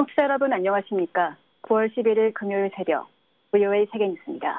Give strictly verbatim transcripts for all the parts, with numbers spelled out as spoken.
청취자 여러분 안녕하십니까? 구월 십일일 금요일 새벽 브이오에이 세계뉴스입니다.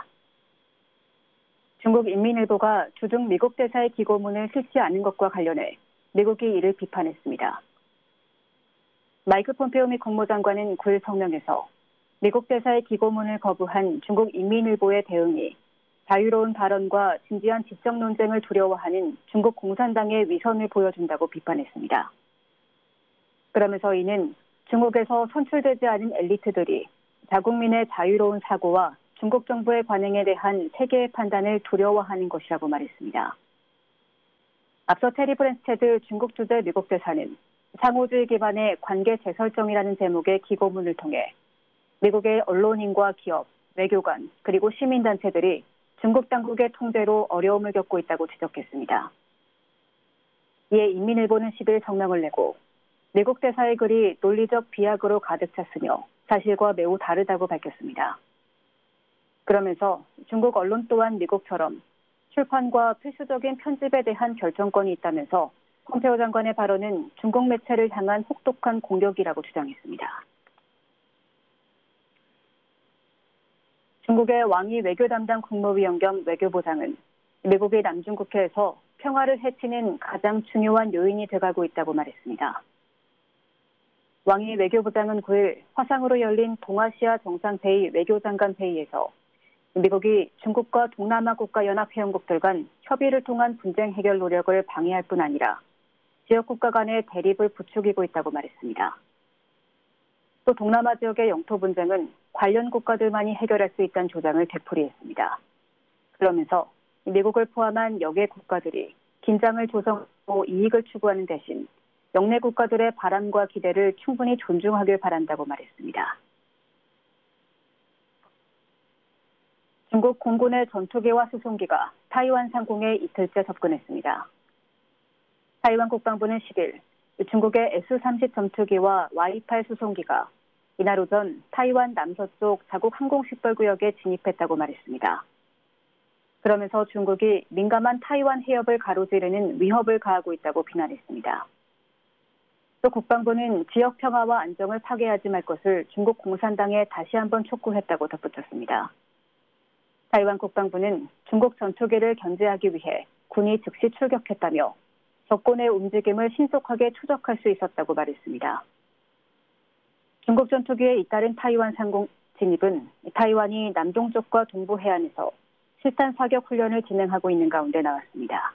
중국 인민일보가 주중 미국 대사의 기고문을 실시 않은 것과 관련해 미국이 이를 비판했습니다. 마이크 폼페오 미 국무장관은 구일 성명에서 미국 대사의 기고문을 거부한 중국 인민일보의 대응이 자유로운 발언과 진지한 지적 논쟁을 두려워하는 중국 공산당의 위선을 보여준다고 비판했습니다. 그러면서 이는 중국에서 선출되지 않은 엘리트들이 자국민의 자유로운 사고와 중국 정부의 관행에 대한 세계의 판단을 두려워하는 것이라고 말했습니다. 앞서 테리 브랜스테드 중국 주재 미국 대사는 상호주의 기반의 관계 재설정이라는 제목의 기고문을 통해 미국의 언론인과 기업, 외교관, 그리고 시민단체들이 중국 당국의 통제로 어려움을 겪고 있다고 지적했습니다. 이에 인민일보는 십일 성명을 내고 미국 대사의 글이 논리적 비약으로 가득 찼으며 사실과 매우 다르다고 밝혔습니다. 그러면서 중국 언론 또한 미국처럼 출판과 필수적인 편집에 대한 결정권이 있다면서 폼페오 장관의 발언은 중국 매체를 향한 혹독한 공격이라고 주장했습니다. 중국의 왕이 외교 담당 국무위원 겸 외교부장은 미국의 남중국해에서 평화를 해치는 가장 중요한 요인이 돼가고 있다고 말했습니다. 왕이 외교부장은 구일 화상으로 열린 동아시아 정상회의 외교장관 회의에서 미국이 중국과 동남아 국가연합회원국들 간 협의를 통한 분쟁 해결 노력을 방해할 뿐 아니라 지역 국가 간의 대립을 부추기고 있다고 말했습니다. 또 동남아 지역의 영토 분쟁은 관련 국가들만이 해결할 수 있다는 주장을 되풀이했습니다. 그러면서 미국을 포함한 여개 국가들이 긴장을 조성하고 이익을 추구하는 대신 영내 국가들의 바람과 기대를 충분히 존중하길 바란다고 말했습니다. 중국 공군의 전투기와 수송기가 타이완 상공에 이틀째 접근했습니다. 타이완 국방부는 십일 중국의 에스 삼십 전투기와 와이 팔 수송기가 이날 오전 타이완 남서쪽 자국 항공식별구역에 진입했다고 말했습니다. 그러면서 중국이 민감한 타이완 해협을 가로지르는 위협을 가하고 있다고 비난했습니다. 또 국방부는 지역 평화와 안정을 파괴하지 말 것을 중국 공산당에 다시 한번 촉구했다고 덧붙였습니다. 타이완 국방부는 중국 전투기를 견제하기 위해 군이 즉시 출격했다며 적군의 움직임을 신속하게 추적할 수 있었다고 말했습니다. 중국 전투기에 잇따른 타이완 상공 진입은 타이완이 남동쪽과 동부 해안에서 실탄 사격 훈련을 진행하고 있는 가운데 나왔습니다.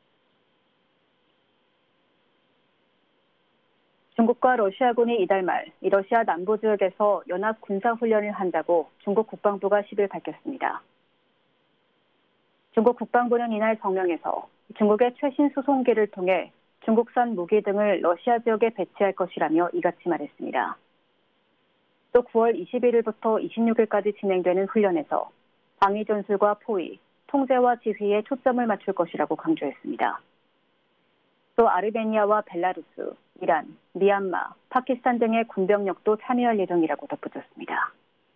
중국과 러시아군이 이달 말 러시아 남부 지역에서 연합 군사 훈련을 한다고 중국 국방부가 십일 밝혔습니다. 중국 국방부는 이날 성명에서 중국의 최신 수송기를 통해 중국산 무기 등을 러시아 지역에 배치할 것이라며 이같이 말했습니다. 또 구월 이십일일부터 이십육일까지 진행되는 훈련에서 방위 전술과 포위, 통제와 지휘에 초점을 맞출 것이라고 강조했습니다. 또 아르메니아와 벨라루스, 이란, 미얀마, 파키스탄 등의 군병력도 참여할 예정이라고 덧붙였습니다.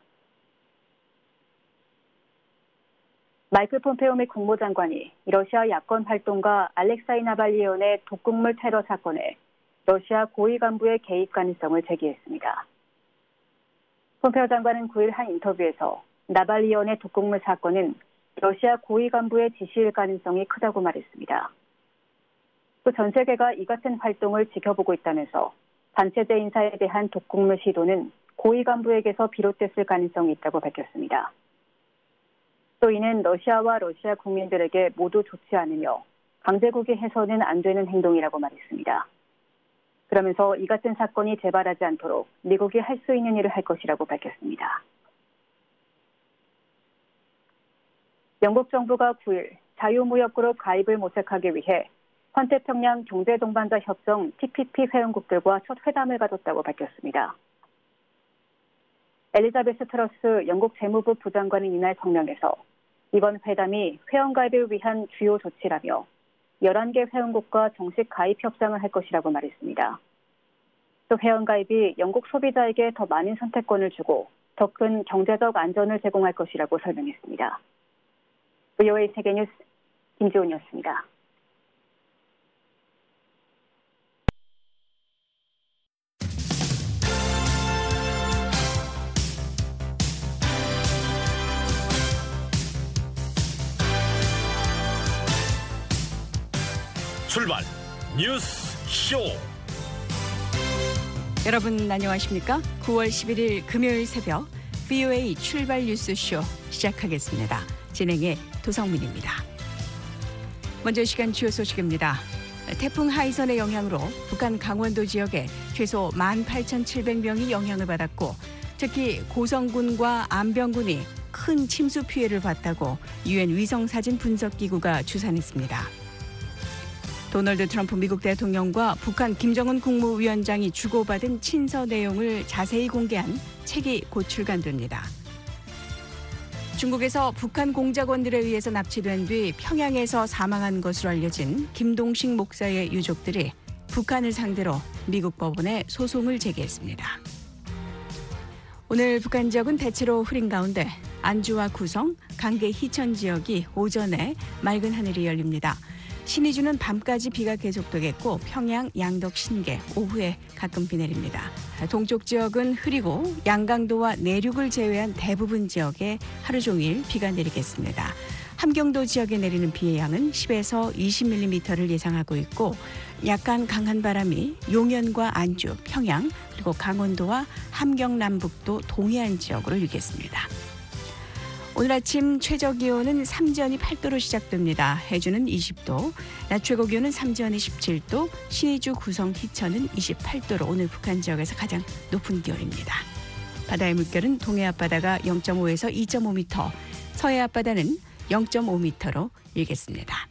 마이크 폼페오 미 국무장관이 러시아 야권 활동가 알렉사이 나발리온의 독극물 테러 사건에 러시아 고위 간부의 개입 가능성을 제기했습니다. 폼페오 장관은 구일 한 인터뷰에서 나발리온의 독극물 사건은 러시아 고위 간부의 지시일 가능성이 크다고 말했습니다. 또 전 세계가 이 같은 활동을 지켜보고 있다면서 단체제 인사에 대한 독극물 시도는 고위 간부에게서 비롯됐을 가능성이 있다고 밝혔습니다. 또 이는 러시아와 러시아 국민들에게 모두 좋지 않으며 강제국이 해서는 안 되는 행동이라고 말했습니다. 그러면서 이 같은 사건이 재발하지 않도록 미국이 할 수 있는 일을 할 것이라고 밝혔습니다. 영국 정부가 구일 자유무역그룹 가입을 모색하기 위해 환태평양 경제동반자 협정 티피피 회원국들과 첫 회담을 가졌다고 밝혔습니다. 엘리자베스 트러스 영국 재무부 부장관은 이날 성명에서 이번 회담이 회원가입을 위한 주요 조치라며 열한 개 회원국과 정식 가입 협상을 할 것이라고 말했습니다. 또 회원가입이 영국 소비자에게 더 많은 선택권을 주고 더 큰 경제적 안전을 제공할 것이라고 설명했습니다. 브이오에이 세계뉴스 김지훈이었습니다. 출발 뉴스 쇼. 여러분 안녕하십니까? 구월 십일일 금요일 새벽 브이오에이 출발 뉴스 쇼 시작하겠습니다. 진행의 도성민입니다. 먼저 시간 주요 소식입니다. 태풍 하이선의 영향으로 북한 강원도 지역에 최소 만 팔천칠백 명이 영향을 받았고 특히 고성군과 안병군이 큰 침수 피해를 봤다고 유엔 위성사진 분석기구가 추산했습니다. 도널드 트럼프 미국 대통령과 북한 김정은 국무위원장이 주고받은 친서 내용을 자세히 공개한 책이 곧 출간됩니다. 중국에서 북한 공작원들에 의해서 납치된 뒤 평양에서 사망한 것으로 알려진 김동식 목사의 유족들이 북한을 상대로 미국 법원에 소송을 제기했습니다. 오늘 북한 지역은 대체로 흐린 가운데 안주와 구성, 강계 희천 지역이 오전에 맑은 하늘이 열립니다. 신의주는 밤까지 비가 계속되겠고 평양, 양덕, 신계 오후에 가끔 비 내립니다. 동쪽 지역은 흐리고 양강도와 내륙을 제외한 대부분 지역에 하루 종일 비가 내리겠습니다. 함경도 지역에 내리는 비의 양은 십에서 이십 밀리미터를 예상하고 있고 약간 강한 바람이 용현과 안주, 평양 그리고 강원도와 함경 남북도 동해안 지역으로 일겠습니다. 오늘 아침 최저기온은 삼지연이 팔 도로 시작됩니다. 해주는 이십 도, 낮 최고기온은 삼지연이 십칠 도, 신의주 구성 희천은 이십팔 도로 오늘 북한 지역에서 가장 높은 기온입니다. 바다의 물결은 동해 앞바다가 영 점 오에서 이 점 오 미터, 서해 앞바다는 영 점 오 미터로 일겠습니다.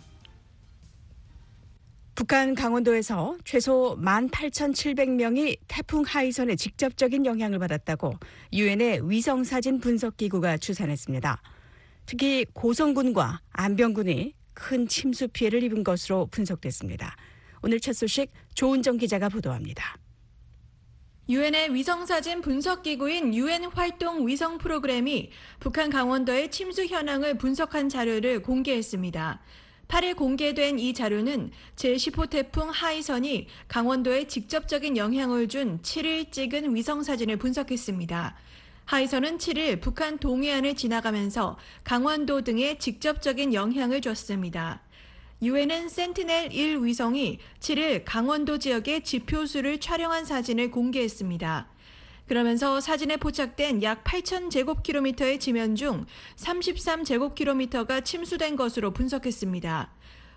북한 강원도에서 최소 만 팔천칠백 명이 태풍 하이선의 직접적인 영향을 받았다고 유엔의 위성사진 분석기구가 추산했습니다. 특히 고성군과 안병군이 큰 침수 피해를 입은 것으로 분석됐습니다. 오늘 첫 소식 조은정 기자가 보도합니다. 유엔의 위성사진 분석기구인 유엔 활동 위성 프로그램이 북한 강원도의 침수 현황을 분석한 자료를 공개했습니다. 팔일 공개된 이 자료는 제십 호 태풍 하이선이 강원도에 직접적인 영향을 준 칠일 찍은 위성사진을 분석했습니다. 하이선은 칠일 북한 동해안을 지나가면서 강원도 등에 직접적인 영향을 줬습니다. 유엔은 센티넬 일 위성이 칠일 강원도 지역의 지표수를 촬영한 사진을 공개했습니다. 그러면서 사진에 포착된 약 팔천 제곱킬로미터의 지면 중 삼십삼 제곱킬로미터가 침수된 것으로 분석했습니다.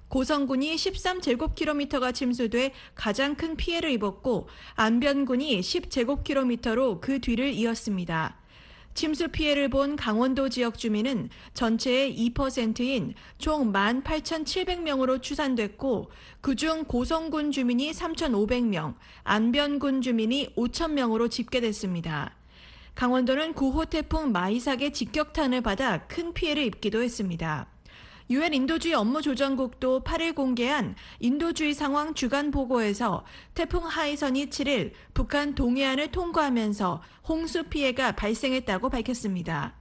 고성군이 십삼 제곱킬로미터가 침수돼 가장 큰 피해를 입었고 안변군이 십 제곱킬로미터로 그 뒤를 이었습니다. 침수 피해를 본 강원도 지역 주민은 전체의 이 퍼센트인 총 만 팔천칠백 명으로 추산됐고 그중 고성군 주민이 삼천오백 명, 안변군 주민이 오천 명으로 집계됐습니다. 강원도는 구 호 태풍 마이삭의 직격탄을 받아 큰 피해를 입기도 했습니다. 유엔 인도주의 업무조정국도 팔일 공개한 인도주의 상황 주간 보고에서 태풍 하이선이 칠일 북한 동해안을 통과하면서 홍수 피해가 발생했다고 밝혔습니다.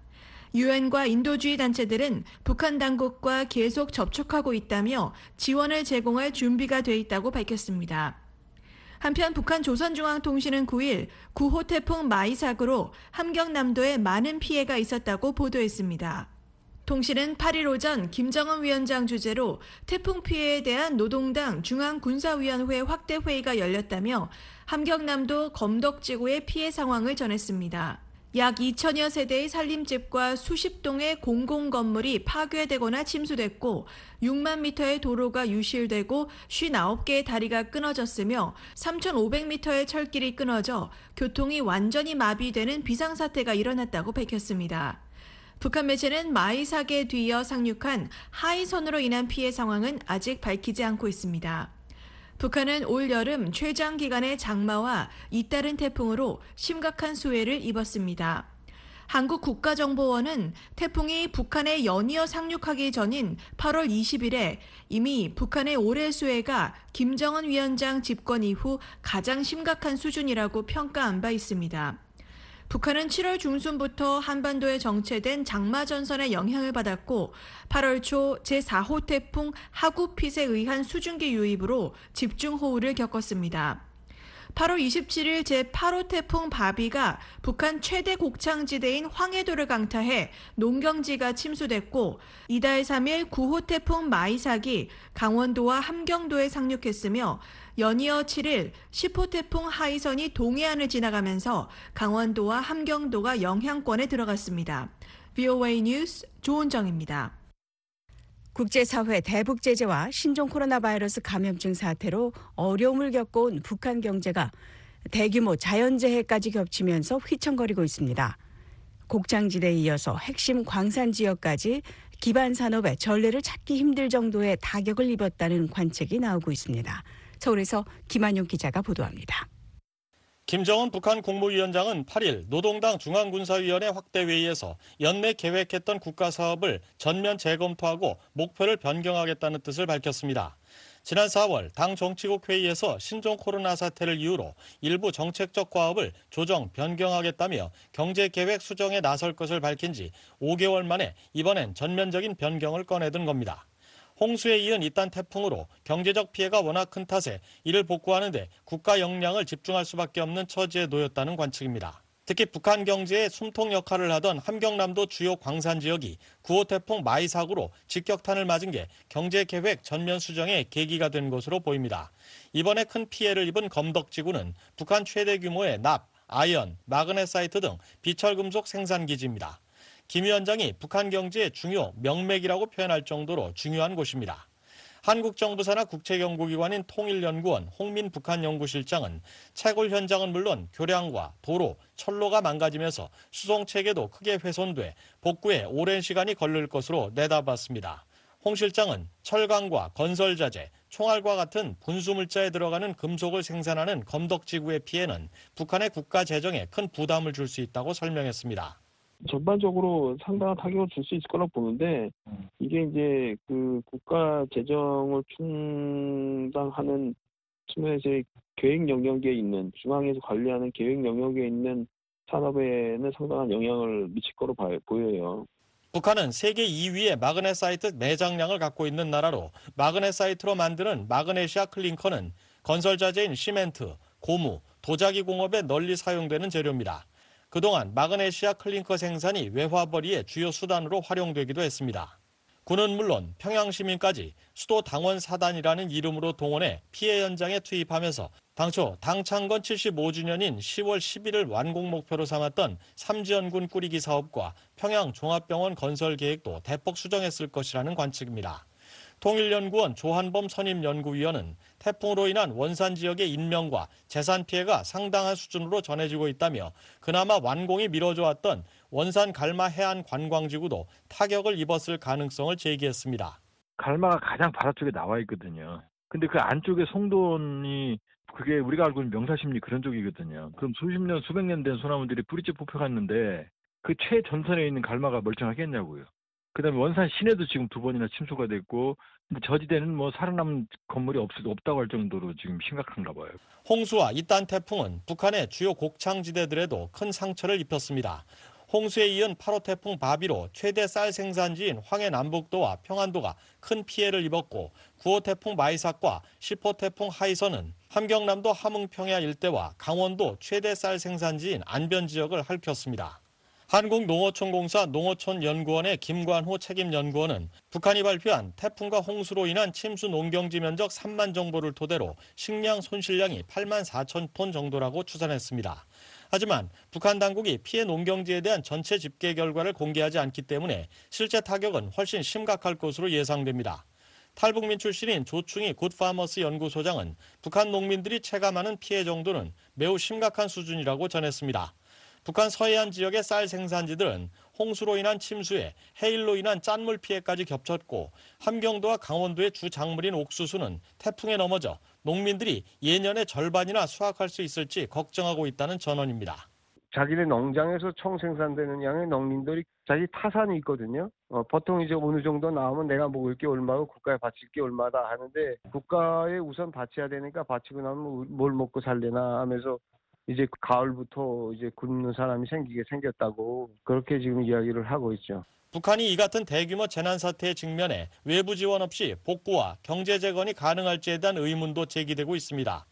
유엔과 인도주의 단체들은 북한 당국과 계속 접촉하고 있다며 지원을 제공할 준비가 돼 있다고 밝혔습니다. 한편 북한 조선중앙통신은 구일 구 호 태풍 마이삭으로 함경남도에 많은 피해가 있었다고 보도했습니다. 통신은 팔일 오전 김정은 위원장 주재로 태풍 피해에 대한 노동당 중앙군사위원회 확대 회의가 열렸다며 함경남도 검덕지구의 피해 상황을 전했습니다. 약 이천여 세대의 살림집과 수십 동의 공공건물이 파괴되거나 침수됐고 육만 미터의 도로가 유실되고 오십구 개의 다리가 끊어졌으며 삼천오백 미터의 철길이 끊어져 교통이 완전히 마비되는 비상사태가 일어났다고 밝혔습니다. 북한 매체는 마이삭에 뒤이어 상륙한 하이선으로 인한 피해 상황은 아직 밝히지 않고 있습니다. 북한은 올 여름 최장 기간의 장마와 잇따른 태풍으로 심각한 수해를 입었습니다. 한국국가정보원은 태풍이 북한에 연이어 상륙하기 전인 팔월 이십일에 이미 북한의 올해 수해가 김정은 위원장 집권 이후 가장 심각한 수준이라고 평가한 바 있습니다. 북한은 칠월 중순부터 한반도에 정체된 장마전선의 영향을 받았고 팔월 초 제사 호 태풍 하구핏에 의한 수증기 유입으로 집중호우를 겪었습니다. 팔월 이십칠일 제팔 호 태풍 바비가 북한 최대 곡창지대인 황해도를 강타해 농경지가 침수됐고 이달 삼일 구 호 태풍 마이삭이 강원도와 함경도에 상륙했으며 연이어 칠일 십 호 태풍 하이선이 동해안을 지나가면서 강원도와 함경도가 영향권에 들어갔습니다. 브이오에이 뉴스 조은정입니다. 국제사회 대북 제재와 신종 코로나 바이러스 감염증 사태로 어려움을 겪어온 북한 경제가 대규모 자연재해까지 겹치면서 휘청거리고 있습니다. 곡창지대에 이어서 핵심 광산 지역까지 기반 산업의 전례를 찾기 힘들 정도의 타격을 입었다는 관측이 나오고 있습니다. 서울에서 김한용 기자가 보도합니다. 김정은 북한 국무위원장은 팔일 노동당 중앙군사위원회 확대회의에서 연내 계획했던 국가사업을 전면 재검토하고 목표를 변경하겠다는 뜻을 밝혔습니다. 지난 사월 당 정치국 회의에서 신종 코로나 사태를 이유로 일부 정책적 과업을 조정, 변경하겠다며 경제계획 수정에 나설 것을 밝힌 지 오 개월 만에 이번엔 전면적인 변경을 꺼내든 겁니다. 홍수에 이은 이딴 태풍으로 경제적 피해가 워낙 큰 탓에 이를 복구하는 데 국가 역량을 집중할 수밖에 없는 처지에 놓였다는 관측입니다. 특히 북한 경제에 숨통 역할을 하던 함경남도 주요 광산 지역이 구 호 태풍 마이삭으로 직격탄을 맞은 게 경제계획 전면 수정의 계기가 된 것으로 보입니다. 이번에 큰 피해를 입은 검덕지구는 북한 최대 규모의 납, 아연, 마그네사이트 등 비철금속 생산기지입니다. 김 위원장이 북한 경제의 중요 명맥이라고 표현할 정도로 중요한 곳입니다. 한국 정부 산하 국책연구기관인 통일연구원 홍민 북한연구실장은 채굴 현장은 물론 교량과 도로, 철로가 망가지면서 수송체계도 크게 훼손돼 복구에 오랜 시간이 걸릴 것으로 내다봤습니다. 홍 실장은 철강과 건설자재, 총알과 같은 분수물자에 들어가는 금속을 생산하는 검덕지구의 피해는 북한의 국가 재정에 큰 부담을 줄 수 있다고 설명했습니다. 전반적으로 상당한 타격을 줄 수 있을 거라고 보는데 이게 이제 그 국가 재정을 충당하는 측면에서의 계획 영역에 있는 중앙에서 관리하는 계획 영역에 있는 산업에는 상당한 영향을 미칠 거로 보여요. 북한은 세계 이 위의 마그네사이트 매장량을 갖고 있는 나라로 마그네사이트로 만드는 마그네시아 클링커는 건설자재인 시멘트, 고무, 도자기 공업에 널리 사용되는 재료입니다. 그동안 마그네시아 클링커 생산이 외화벌이의 주요 수단으로 활용되기도 했습니다. 군은 물론 평양 시민까지 수도 당원 사단이라는 이름으로 동원해 피해 현장에 투입하면서 당초 당 창건 칠십오 주년인 시월 십일을 완공 목표로 삼았던 삼지연군 꾸리기 사업과 평양 종합병원 건설 계획도 대폭 수정했을 것이라는 관측입니다. 통일연구원 조한범 선임연구위원은 태풍으로 인한 원산 지역의 인명과 재산 피해가 상당한 수준으로 전해지고 있다며 그나마 완공이 미뤄져 왔던 원산 갈마 해안 관광지구도 타격을 입었을 가능성을 제기했습니다. 갈마가 가장 바다쪽에 나와 있거든요. 근데 그 안쪽에 송돈이 그게 우리가 알고 있는 명사십리 그런 쪽이거든요. 그럼 수십 년, 수백 년 된 소나무들이 뿌리째 뽑혀갔는데 그 최전선에 있는 갈마가 멀쩡하겠냐고요. 그다음에 원산 시내도 지금 두 번이나 침수가 됐고 근데 저지대는 뭐 살아남은 건물이 없, 없다고 할 정도로 지금 심각한가 봐요. 홍수와 이딴 태풍은 북한의 주요 곡창지대들에도 큰 상처를 입혔습니다. 홍수에 이은 팔 호 태풍 바비로 최대 쌀 생산지인 황해 남북도와 평안도가 큰 피해를 입었고 구 호 태풍 마이삭과 십 호 태풍 하이선은 함경남도 함흥평야 일대와 강원도 최대 쌀 생산지인 안변 지역을 핥혔습니다. 한국농어촌공사 농어촌연구원의 김관호 책임연구원은 북한이 발표한 태풍과 홍수로 인한 침수 농경지 면적 삼만 정보를 토대로 식량 손실량이 팔만 사천 톤 정도라고 추산했습니다. 하지만 북한 당국이 피해 농경지에 대한 전체 집계 결과를 공개하지 않기 때문에 실제 타격은 훨씬 심각할 것으로 예상됩니다. 탈북민 출신인 조충희 굿파머스 연구소장은 북한 농민들이 체감하는 피해 정도는 매우 심각한 수준이라고 전했습니다. 북한 서해안 지역의 쌀 생산지들은 홍수로 인한 침수에 해일로 인한 짠물 피해까지 겹쳤고 함경도와 강원도의 주 작물인 옥수수는 태풍에 넘어져 농민들이 예년의 절반이나 수확할 수 있을지 걱정하고 있다는 전언입니다. 자기네 농장에서 총 생산되는 양의 농민들이 자기 타산이 있거든요. 어, 보통 이제 어느 정도 나오면 내가 먹을 게 얼마고 국가에 바칠 게 얼마다 하는데 국가에 우선 바쳐야 되니까 바치고 나면 뭘 먹고 살려나 하면서 이제 가을부터 이제 굶는 사람이 생기게 생겼다고 그렇게 지금 이야기를 하고 있죠. 북한이 이 같은 대규모 재난 사태에 직면해 외부 지원 없이 복구와 경제 재건이 가능할지에 대한 의문도 제기되고 있습니다.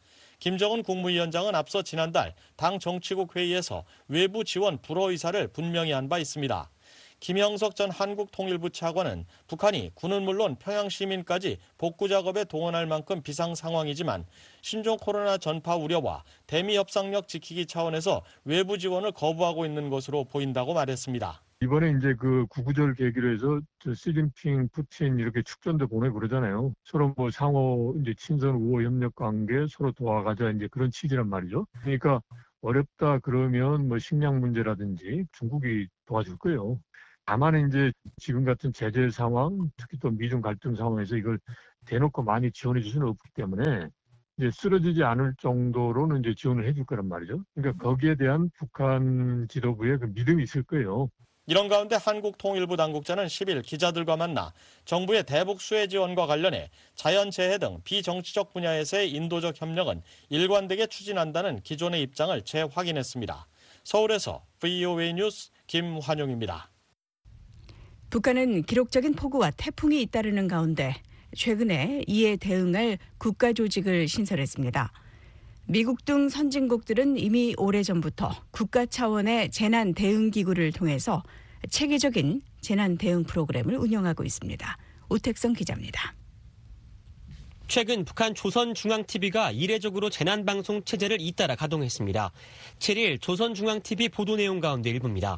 김정은 국무위원장은 앞서 지난달 당 정치국 회의에서 외부 지원 불허 의사를 분명히 한 바 있습니다. 김형석 전 한국통일부 차관은 북한이 군은 물론 평양 시민까지 복구 작업에 동원할 만큼 비상 상황이지만 신종 코로나 전파 우려와 대미 협상력 지키기 차원에서 외부 지원을 거부하고 있는 것으로 보인다고 말했습니다. 이번에 이제 그 구구절 계기로 해서 시진핑, 푸틴 이렇게 축전도 보내고 그러잖아요. 서로 뭐 상호 이제 친선 우호 협력 관계 서로 도와가자 이제 그런 취지란 말이죠. 그러니까 어렵다 그러면 뭐 식량 문제라든지 중국이 도와줄 거예요. 다만 이제 지금 같은 제재 상황, 특히 또 미중 갈등 상황에서 이걸 대놓고 많이 지원해 줄 수는 없기 때문에 이제 쓰러지지 않을 정도로는 이제 지원을 해줄 거란 말이죠. 그러니까 거기에 대한 북한 지도부의 그 믿음이 있을 거예요. 이런 가운데 한국통일부 당국자는 십일 기자들과 만나 정부의 대북 수혜 지원과 관련해 자연재해 등 비정치적 분야에서의 인도적 협력은 일관되게 추진한다는 기존의 입장을 재확인했습니다. 서울에서 브이오에이 뉴스 김환용입니다. 북한은 기록적인 폭우와 태풍이 잇따르는 가운데 최근에 이에 대응할 국가조직을 신설했습니다. 미국 등 선진국들은 이미 오래전부터 국가 차원의 재난 대응 기구를 통해서 체계적인 재난 대응 프로그램을 운영하고 있습니다. 오택성 기자입니다. 최근 북한 조선중앙티비가 이례적으로 재난방송 체제를 잇따라 가동했습니다. 칠일 조선중앙티비 보도 내용 가운데 일부입니다.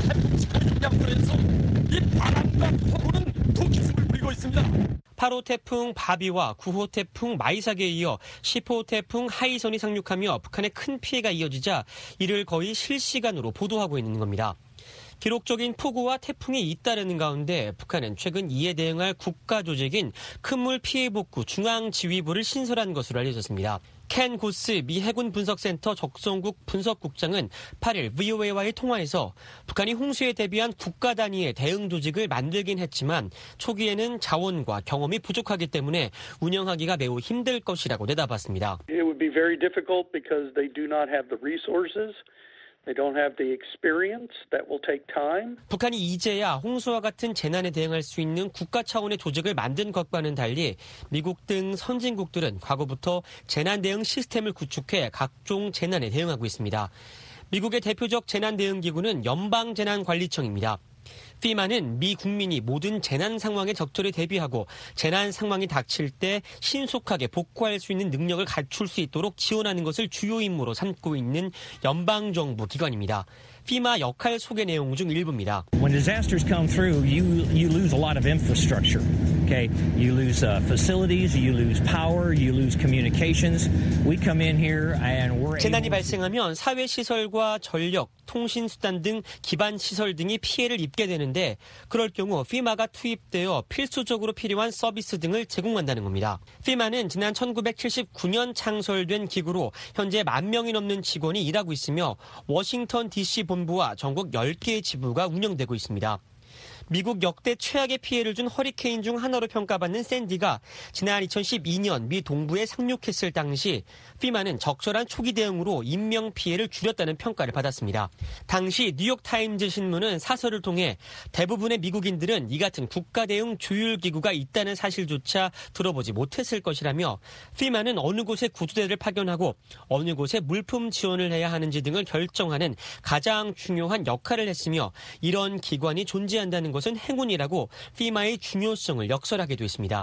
이 바람과 폭우는 동기승을 부리고 있습니다. 팔 호 태풍 바비와 구 호 태풍 마이삭에 이어 십 호 태풍 하이선이 상륙하며 북한에 큰 피해가 이어지자 이를 거의 실시간으로 보도하고 있는 겁니다. 기록적인 폭우와 태풍이 잇따르는 가운데 북한은 최근 이에 대응할 국가 조직인 큰물 피해 복구 중앙지휘부를 신설한 것으로 알려졌습니다. 켄 고스 미 해군 분석센터 적성국 분석국장은 팔일 브이오에이와의 통화에서 북한이 홍수에 대비한 국가 단위의 대응 조직을 만들긴 했지만 초기에는 자원과 경험이 부족하기 때문에 운영하기가 매우 힘들 것이라고 내다봤습니다. It would be very difficult because they do not have the resources. They don't have the experience. That will take time. 북한이 이제야 홍수와 같은 재난에 대응할 수 있는 국가 차원의 조직을 만든 것과는 달리 미국 등 선진국들은 과거부터 재난 대응 시스템을 구축해 각종 재난에 대응하고 있습니다. 미국의 대표적 재난 대응 기구는 연방재난관리청입니다. 피마는 미 국민이 모든 재난 상황에 적절히 대비하고 재난 상황이 닥칠 때 신속하게 복구할 수 있는 능력을 갖출 수 있도록 지원하는 것을 주요 임무로 삼고 있는 연방정부 기관입니다. 피마 역할 소개 내용 중 일부입니다. When disasters come through, you you lose a lot of infrastructure. Okay, you lose uh, facilities, you lose power, you lose communications. We come in here and we're 재난이 발생하면 사회 시설과 전력, 통신 수단 등 기반 시설 등이 피해를 입게 되는데 그럴 경우 피마가 투입되어 필수적으로 필요한 서비스 등을 제공한다는 겁니다. 피마는 지난 천구백칠십구 년 창설된 기구로 현재 만 명이 넘는 직원이 일하고 있으며 워싱턴 디씨 본부와 전국 열 개의 지부가 운영되고 있습니다. 미국 역대 최악의 피해를 준 허리케인 중 하나로 평가받는 샌디가 지난 이천십이 년 미 동부에 상륙했을 당시 피마는 적절한 초기 대응으로 인명 피해를 줄였다는 평가를 받았습니다. 당시 뉴욕타임즈 신문은 사설을 통해 대부분의 미국인들은 이 같은 국가 대응 조율 기구가 있다는 사실조차 들어보지 못했을 것이라며 피마는 어느 곳에 구조대를 파견하고 어느 곳에 물품 지원을 해야 하는지 등을 결정하는 가장 중요한 역할을 했으며 이런 기관이 존재한다는 것은 행운이라고 피마의 중요성을 역설하기도 했습니다.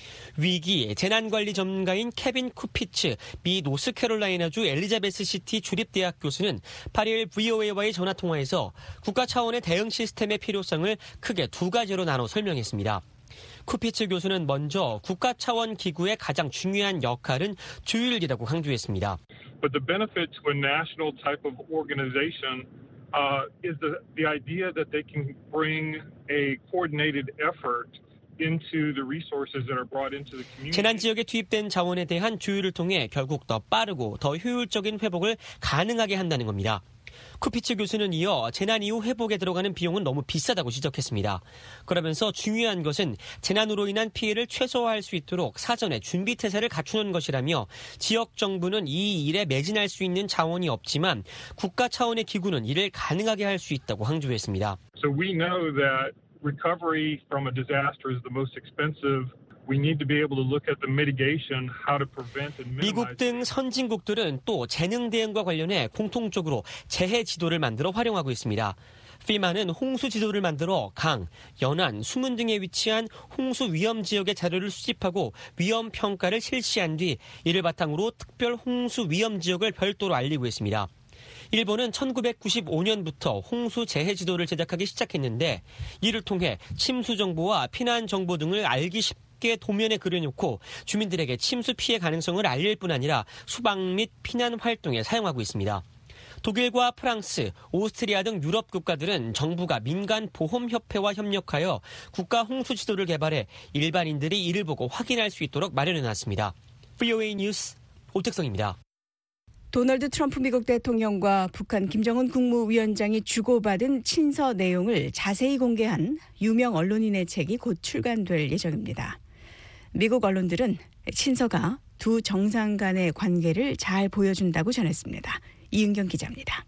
위기 재난관리 전문가인 케빈 쿠피츠 미 노스캐롤라이나주 엘리자베스시티 주립대학 교수는 팔일 브이오에이와의 전화통화에서 국가 차원의 대응 시스템의 필요성을 크게 두 가지로 나눠 설명했습니다. 쿠피츠 교수는 먼저 국가 차원 기구의 가장 중요한 역할은 조율이라고 강조했습니다. But the benefit to a national type of organization Uh, is the, the idea that they can bring a coordinated effort into the resources that are brought into the community. 재난 지역에 투입된 자원에 대한 조율을 통해 결국 더 빠르고 더 효율적인 회복을 가능하게 한다는 겁니다. 쿠피츠 교수는 이어 재난 이후 회복에 들어가는 비용은 너무 비싸다고 지적했습니다. 그러면서 중요한 것은 재난으로 인한 피해를 최소화할 수 있도록 사전에 준비 태세를 갖추는 것이라며 지역 정부는 이 일에 매진할 수 있는 자원이 없지만 국가 차원의 기구는 이를 가능하게 할 수 있다고 강조했습니다. So we know that recovery from a disaster is the most expensive We need to be able to look at the mitigation, how to prevent and minimize. 미국 등 선진국들은 또 재능 대응과 관련해 공통적으로 재해 지도를 만들어 활용하고 있습니다. 피마는 홍수 지도를 만들어 강, 연안, 수문 등에 위치한 홍수 위험 지역의 자료를 수집하고 위험 평가를 실시한 뒤 이를 바탕으로 특별 홍수 위험 지역을 별도로 알리고 있습니다. 일본은 천구백구십오 년부터 홍수 재해 지도를 제작하기 시작했는데 이를 통해 침수 정보와 피난 정보 등을 알기 쉽게 도면에 그려놓고 주민들에게 침수 피해 가능성을 알릴 뿐 아니라 수방 및 피난 활동에 사용하고 있습니다. 독일과 프랑스, 오스트리아 등 유럽 국가들은 정부가 민간 보험협회와 협력하여 국가 홍수 지도를 개발해 일반인들이 이를 보고 확인할 수 있도록 마련해놨습니다. 브이오에이 뉴스 오택성입니다. 도널드 트럼프 미국 대통령과 북한 김정은 국무위원장이 주고받은 친서 내용을 자세히 공개한 유명 언론인의 책이 곧 출간될 예정입니다. 미국 언론들은 친서가 두 정상 간의 관계를 잘 보여준다고 전했습니다. 이은경 기자입니다.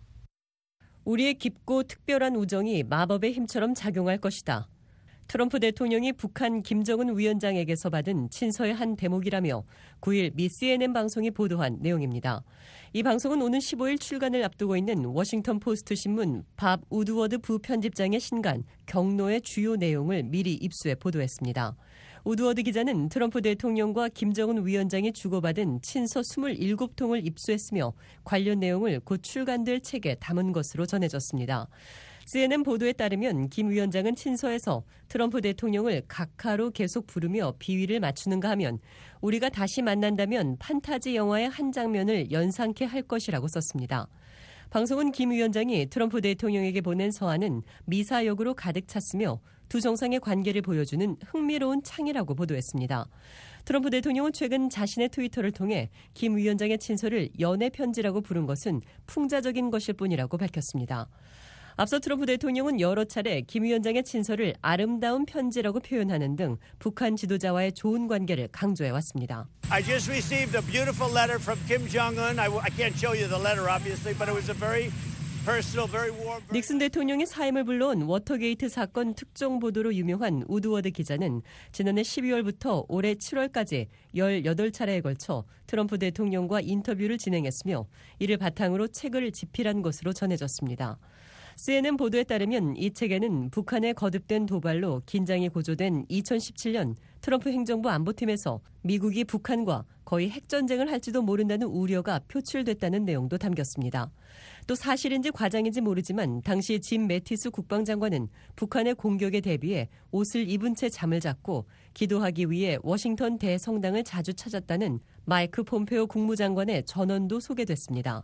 우리의 깊고 특별한 우정이 마법의 힘처럼 작용할 것이다. 트럼프 대통령이 북한 김정은 위원장에게서 받은 친서의 한 대목이라며 구일 미 씨엔엔 방송이 보도한 내용입니다. 이 방송은 오는 십오일 출간을 앞두고 있는 워싱턴 포스트 신문 밥 우드워드 부편집장의 신간 경로의 주요 내용을 미리 입수해 보도했습니다. 우드워드 기자는 트럼프 대통령과 김정은 위원장이 주고받은 친서 이십칠 통을 입수했으며 관련 내용을 곧 출간될 책에 담은 것으로 전해졌습니다. 씨엔엔 보도에 따르면 김 위원장은 친서에서 트럼프 대통령을 각하로 계속 부르며 비위를 맞추는가 하면 우리가 다시 만난다면 판타지 영화의 한 장면을 연상케 할 것이라고 썼습니다. 방송은 김 위원장이 트럼프 대통령에게 보낸 서한은 미사역으로 가득 찼으며 두 정상의 관계를 보여주는 흥미로운 창이라고 보도했습니다. 트럼프 대통령은 최근 자신의 트위터를 통해 김 위원장의 친서를 연애 편지라고 부른 것은 풍자적인 것일 뿐이라고 밝혔습니다. 앞서 트럼프 대통령은 여러 차례 김 위원장의 친서를 아름다운 편지라고 표현하는 등 북한 지도자와의 좋은 관계를 강조해왔습니다. I just received a beautiful letter from Kim Jong-un. I, I can't show you the letter, obviously, but it was a very personal, very warm. 닉슨 대통령의 사임을 불러온 워터게이트 사건 특종 보도로 유명한 우드워드 기자는 지난해 십이월부터 올해 칠월까지 열여덟 차례에 걸쳐 트럼프 대통령과 인터뷰를 진행했으며 이를 바탕으로 책을 집필한 것으로 전해졌습니다. 씨엔엔 보도에 따르면 이 책에는 북한의 거듭된 도발로 긴장이 고조된 이천십칠 년 트럼프 행정부 안보팀에서 미국이 북한과 거의 핵전쟁을 할지도 모른다는 우려가 표출됐다는 내용도 담겼습니다. 또 사실인지 과장인지 모르지만 당시 짐 매티스 국방장관은 북한의 공격에 대비해 옷을 입은 채 잠을 잤고 기도하기 위해 워싱턴 대성당을 자주 찾았다는 마이크 폼페오 국무장관의 전언도 소개됐습니다.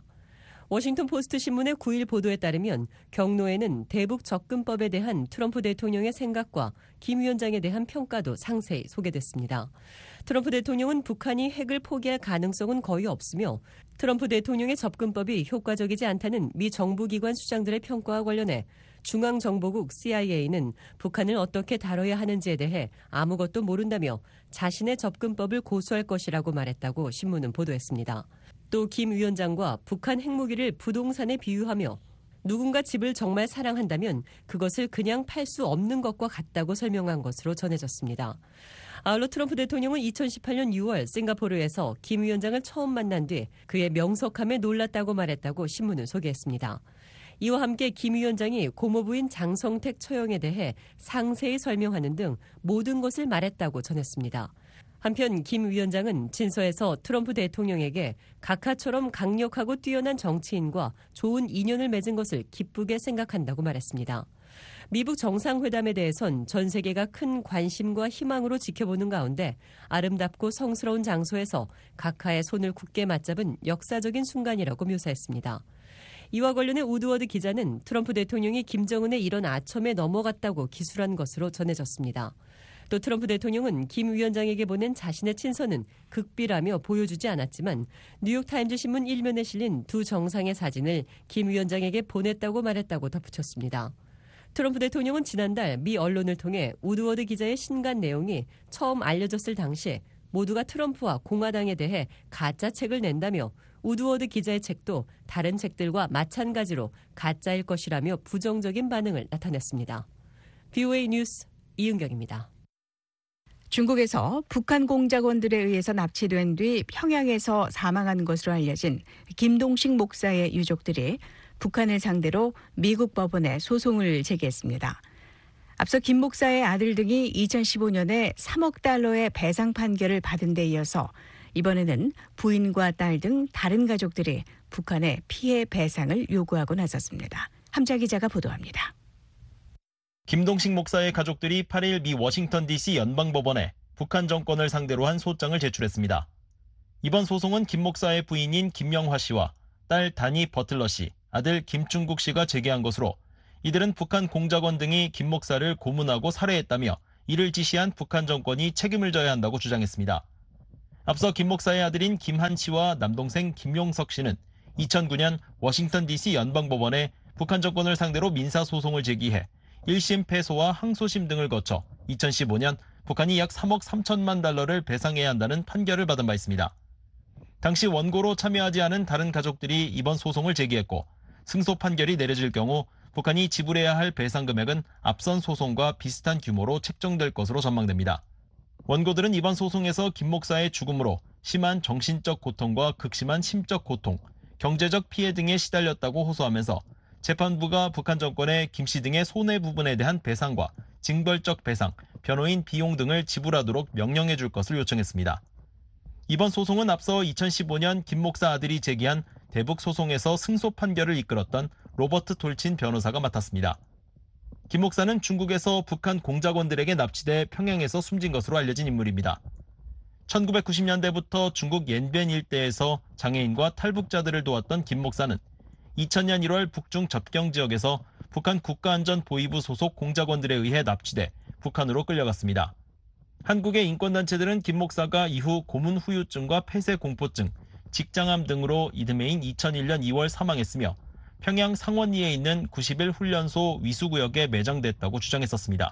워싱턴 포스트 신문의 구일 보도에 따르면 경로에는 대북 접근법에 대한 트럼프 대통령의 생각과 김 위원장에 대한 평가도 상세히 소개됐습니다. 트럼프 대통령은 북한이 핵을 포기할 가능성은 거의 없으며 트럼프 대통령의 접근법이 효과적이지 않다는 미 정부기관 수장들의 평가와 관련해 중앙정보국 씨아이에이는 북한을 어떻게 다뤄야 하는지에 대해 아무것도 모른다며 자신의 접근법을 고수할 것이라고 말했다고 신문은 보도했습니다. 또 김 위원장과 북한 핵무기를 부동산에 비유하며 누군가 집을 정말 사랑한다면 그것을 그냥 팔 수 없는 것과 같다고 설명한 것으로 전해졌습니다. 아울러 트럼프 대통령은 이천십팔 년 유월 싱가포르에서 김 위원장을 처음 만난 뒤 그의 명석함에 놀랐다고 말했다고 신문은 소개했습니다. 이와 함께 김 위원장이 고모부인 장성택 처형에 대해 상세히 설명하는 등 모든 것을 말했다고 전했습니다. 한편 김 위원장은 친서에서 트럼프 대통령에게 각하처럼 강력하고 뛰어난 정치인과 좋은 인연을 맺은 것을 기쁘게 생각한다고 말했습니다. 미북 정상회담에 대해선 전 세계가 큰 관심과 희망으로 지켜보는 가운데 아름답고 성스러운 장소에서 각하의 손을 굳게 맞잡은 역사적인 순간이라고 묘사했습니다. 이와 관련해 우드워드 기자는 트럼프 대통령이 김정은의 이런 아첨에 넘어갔다고 기술한 것으로 전해졌습니다. 또 트럼프 대통령은 김 위원장에게 보낸 자신의 친서는 극비라며 보여주지 않았지만 뉴욕타임즈 신문 일면에 실린 두 정상의 사진을 김 위원장에게 보냈다고 말했다고 덧붙였습니다. 트럼프 대통령은 지난달 미 언론을 통해 우드워드 기자의 신간 내용이 처음 알려졌을 당시 모두가 트럼프와 공화당에 대해 가짜 책을 낸다며 우드워드 기자의 책도 다른 책들과 마찬가지로 가짜일 것이라며 부정적인 반응을 나타냈습니다. 브이오에이 뉴스 이은경입니다. 중국에서 북한 공작원들에 의해서 납치된 뒤 평양에서 사망한 것으로 알려진 김동식 목사의 유족들이 북한을 상대로 미국 법원에 소송을 제기했습니다. 앞서 김 목사의 아들 등이 이천십오 년에 삼억 달러의 배상 판결을 받은 데 이어서 이번에는 부인과 딸 등 다른 가족들이 북한의 피해 배상을 요구하고 나섰습니다. 함자 기자가 보도합니다. 김동식 목사의 가족들이 팔 일 미 워싱턴 디씨 연방법원에 북한 정권을 상대로 한 소장을 제출했습니다. 이번 소송은 김 목사의 부인인 김영화 씨와 딸 다니 버틀러 씨, 아들 김충국 씨가 제기한 것으로 이들은 북한 공작원 등이 김 목사를 고문하고 살해했다며 이를 지시한 북한 정권이 책임을 져야 한다고 주장했습니다. 앞서 김 목사의 아들인 김한 씨와 남동생 김용석 씨는 이천구 년 워싱턴 디씨 연방법원에 북한 정권을 상대로 민사소송을 제기해 일 심 패소와 항소심 등을 거쳐 이천십오 년 북한이 약 삼억 삼천만 달러를 배상해야 한다는 판결을 받은 바 있습니다. 당시 원고로 참여하지 않은 다른 가족들이 이번 소송을 제기했고 승소 판결이 내려질 경우 북한이 지불해야 할 배상 금액은 앞선 소송과 비슷한 규모로 책정될 것으로 전망됩니다. 원고들은 이번 소송에서 김 목사의 죽음으로 심한 정신적 고통과 극심한 심적 고통, 경제적 피해 등에 시달렸다고 호소하면서 재판부가 북한 정권에 김 씨 등의 손해 부분에 대한 배상과 징벌적 배상, 변호인 비용 등을 지불하도록 명령해 줄 것을 요청했습니다. 이번 소송은 앞서 이천십오 년 김 목사 아들이 제기한 대북 소송에서 승소 판결을 이끌었던 로버트 톨친 변호사가 맡았습니다. 김 목사는 중국에서 북한 공작원들에게 납치돼 평양에서 숨진 것으로 알려진 인물입니다. 천구백구십 년대부터 중국 옌비안 일대에서 장애인과 탈북자들을 도왔던 김 목사는 이천 년 일월 북중 접경 지역에서 북한 국가안전보위부 소속 공작원들에 의해 납치돼 북한으로 끌려갔습니다. 한국의 인권단체들은 김 목사가 이후 고문 후유증과 폐쇄 공포증, 직장암 등으로 이듬해인 이천일 년 이월 사망했으며 평양 상원리에 있는 구십 일 훈련소 위수구역에 매장됐다고 주장했었습니다.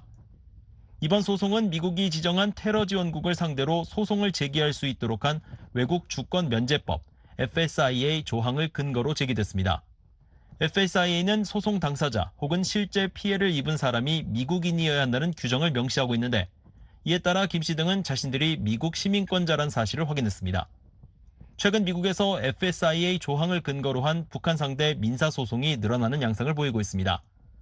이번 소송은 미국이 지정한 테러 지원국을 상대로 소송을 제기할 수 있도록 한 외국 주권 면제법 에프 에스 아이 에이 조항을 근거로 제기됐습니다. 에프 에스 아이 에이는 소송 당사자 혹은 실제 피해를 입은 사람이 미국인이어야 한다는 규정을 명시하고 있는데 이에 따라 김 씨 등은 자신들이 미국 시민권자란 사실을 확인했습니다. 최근 미국에서 에프 에스 아이 에이 조항을 근거로 한 북한 상대 민사소송이 늘어나는 양상을 보이고 있습니다.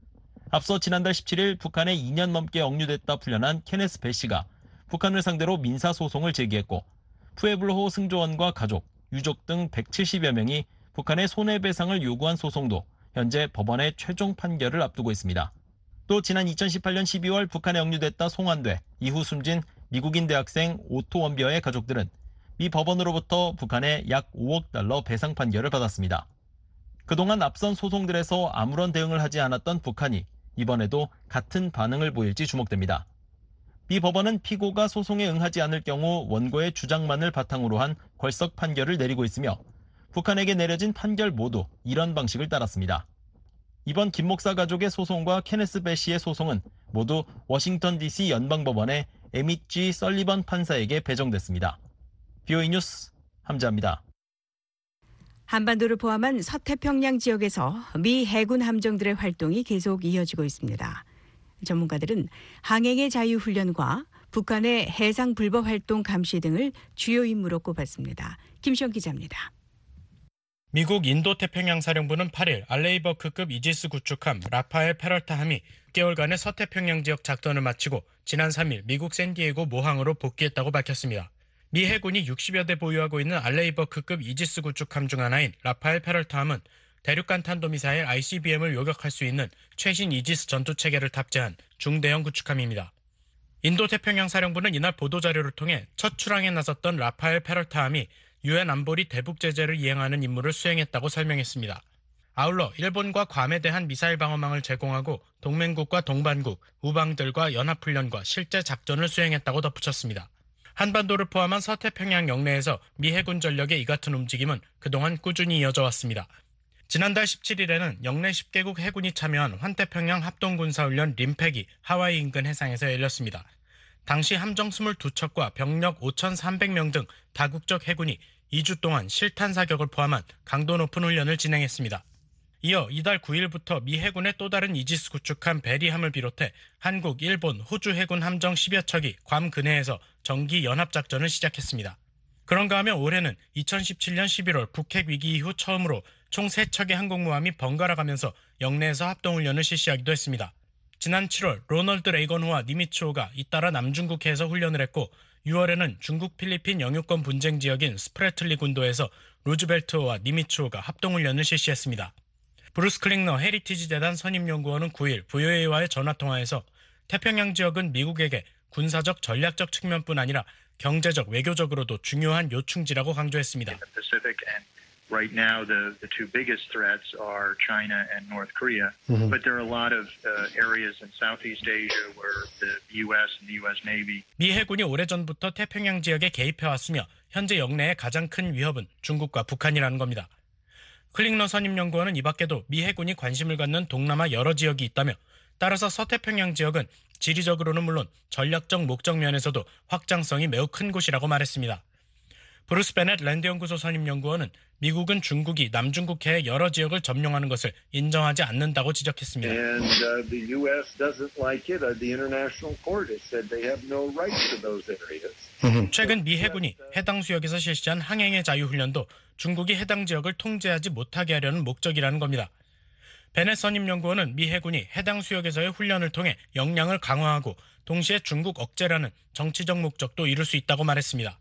앞서 지난달 십칠 일 북한에 이 년 넘게 억류됐다 풀려난 케네스 배 씨가 북한을 상대로 민사소송을 제기했고 푸에블호 승조원과 가족, 유족 등 백칠십여 명이 북한의 손해배상을 요구한 소송도 현재 법원의 최종 판결을 앞두고 있습니다. 또 지난 이천십팔 년 십이월 북한에 억류됐다 송환돼 이후 숨진 미국인 대학생 오토 원벼의 가족들은 미 법원으로부터 북한에 약 오억 달러 배상 판결을 받았습니다. 그동안 앞선 소송들에서 아무런 대응을 하지 않았던 북한이 이번에도 같은 반응을 보일지 주목됩니다. 미 법원은 피고가 소송에 응하지 않을 경우 원고의 주장만을 바탕으로 한 궐석 판결을 내리고 있으며 북한에게 내려진 판결 모두 이런 방식을 따랐습니다. 이번 김 목사 가족의 소송과 케네스 배 씨의 소송은 모두 워싱턴 디씨 연방법원의 에밋 지 설리번 판사에게 배정됐습니다. 비오이 뉴스 함자입니다. 한반도를 포함한 서태평양 지역에서 미 해군 함정들의 활동이 계속 이어지고 있습니다. 전문가들은 항행의 자유훈련과 북한의 해상 불법 활동 감시 등을 주요 임무로 꼽았습니다. 김시영 기자입니다. 미국 인도태평양 사령부는 팔 일 알레이버크급 이지스 구축함 라파엘 페럴타함이 육 개월간의 서태평양 지역 작전을 마치고 지난 삼 일 미국 샌디에고 모항으로 복귀했다고 밝혔습니다. 미 해군이 육십여 대 보유하고 있는 알레이버크급 이지스 구축함 중 하나인 라파엘 페럴타함은 대륙간 탄도미사일 아이 씨 비 엠을 요격할 수 있는 최신 이지스 전투체계를 탑재한 중대형 구축함입니다. 인도태평양 사령부는 이날 보도자료를 통해 첫 출항에 나섰던 라파엘 페럴타함이 유엔 안보리 대북 제재를 이행하는 임무를 수행했다고 설명했습니다. 아울러 일본과 괌에 대한 미사일 방어망을 제공하고 동맹국과 동반국, 우방들과 연합훈련과 실제 작전을 수행했다고 덧붙였습니다. 한반도를 포함한 서태평양 영내에서 미 해군 전력의 이 같은 움직임은 그동안 꾸준히 이어져 왔습니다. 지난달 십칠 일에는 영내 십 개국 해군이 참여한 환태평양 합동군사훈련 림팩이 하와이 인근 해상에서 열렸습니다. 당시 함정 이십이 척과 병력 오천삼백 명 등 다국적 해군이 이 주 동안 실탄 사격을 포함한 강도 높은 훈련을 진행했습니다. 이어 이달 구일부터 미 해군의 또 다른 이지스 구축함 베리함을 비롯해 한국, 일본, 호주 해군 함정 십여 척이 괌 근해에서 정기 연합작전을 시작했습니다. 그런가 하면 올해는 이천십칠년 십일월 북핵 위기 이후 처음으로 총 세 척의 항공모함이 번갈아가면서 영내에서 합동훈련을 실시하기도 했습니다. 지난 칠월 로널드 레이건호와 니미츠호가 잇따라 남중국해에서 훈련을 했고 유월에는 중국 필리핀 영유권 분쟁 지역인 스프래틀리 군도에서 루즈벨트호와 니미츠호가 합동훈련을 실시했습니다. 브루스 클링너 헤리티지 재단 선임연구원은 구일 브이오에이와의 전화통화에서 태평양 지역은 미국에게 군사적 전략적 측면뿐 아니라 경제적, 외교적으로도 중요한 요충지라고 강조했습니다. Right now, the, the two biggest threats are China and North Korea, mm-hmm. but there are a lot of uh, areas in Southeast Asia where the U S and the U S Navy. 미 해군이 오래전부터 태평양 지역에 개입해왔으며 현재 영내의 가장 큰 위협은 중국과 북한이라는 겁니다. 클링너 선임연구원은 이 밖에도 미 해군이 관심을 갖는 동남아 여러 지역이 있다며 따라서 서태평양 지역은 지리적으로는 물론 전략적 목적 면에서도 확장성이 매우 큰 곳이라고 말했습니다. 브루스 베넷 랜드연구소 선임연구원은 미국은 중국이 남중국해의 여러 지역을 점령하는 것을 인정하지 않는다고 지적했습니다. And uh, the U S doesn't like it. Uh, the International Court has said they have no right to those areas. 최근 미 해군이 해당 수역에서 실시한 항행의 자유훈련도 중국이 해당 지역을 통제하지 못하게 하려는 목적이라는 겁니다. 베넷 선임연구원은 미 해군이 해당 수역에서의 훈련을 통해 역량을 강화하고 동시에 중국 억제라는 정치적 목적도 이룰 수 있다고 말했습니다.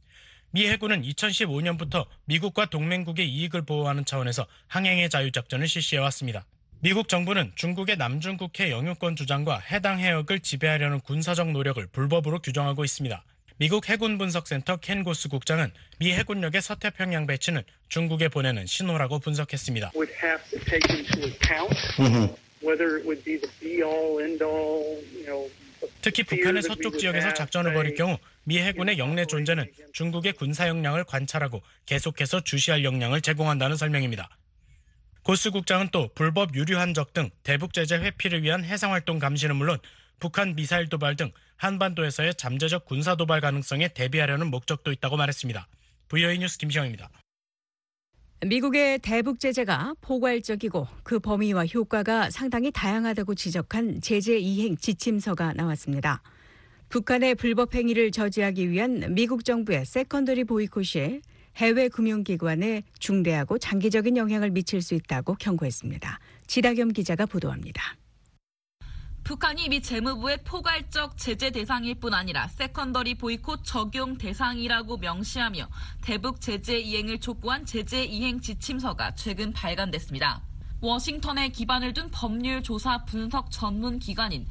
미 해군은 이천십오년부터 미국과 동맹국의 이익을 보호하는 차원에서 항행의 자유작전을 실시해왔습니다. 미국 정부는 중국의 남중국해 영유권 주장과 해당 해역을 지배하려는 군사적 노력을 불법으로 규정하고 있습니다. 미국 해군 분석센터 켄 고스 국장은 미 해군력의 서태평양 배치는 중국에 보내는 신호라고 분석했습니다. Would have to take into account whether it would be the be all end all, you know. 특히 북한의 서쪽 지역에서 작전을 벌일 경우 미 해군의 영내 존재는 중국의 군사 역량을 관찰하고 계속해서 주시할 역량을 제공한다는 설명입니다. 고스 국장은 또 불법 유류 한적 등 대북 제재 회피를 위한 해상활동 감시는 물론 북한 미사일 도발 등 한반도에서의 잠재적 군사 도발 가능성에 대비하려는 목적도 있다고 말했습니다. 브이오에이 뉴스 김시영입니다. 미국의 대북 제재가 포괄적이고 그 범위와 효과가 상당히 다양하다고 지적한 제재 이행 지침서가 나왔습니다. 북한의 불법 행위를 저지하기 위한 미국 정부의 세컨더리 보이콧이 해외 금융기관에 중대하고 장기적인 영향을 미칠 수 있다고 경고했습니다. 지다겸 기자가 보도합니다. 북한이 미 재무부의 포괄적 제재 대상일 뿐 아니라 세컨더리 보이콧 적용 대상이라고 명시하며 대북 제재 이행을 촉구한 제재 이행 지침서가 최근 발간됐습니다. 워싱턴에 기반을 둔 법률 조사 분석 전문 기관인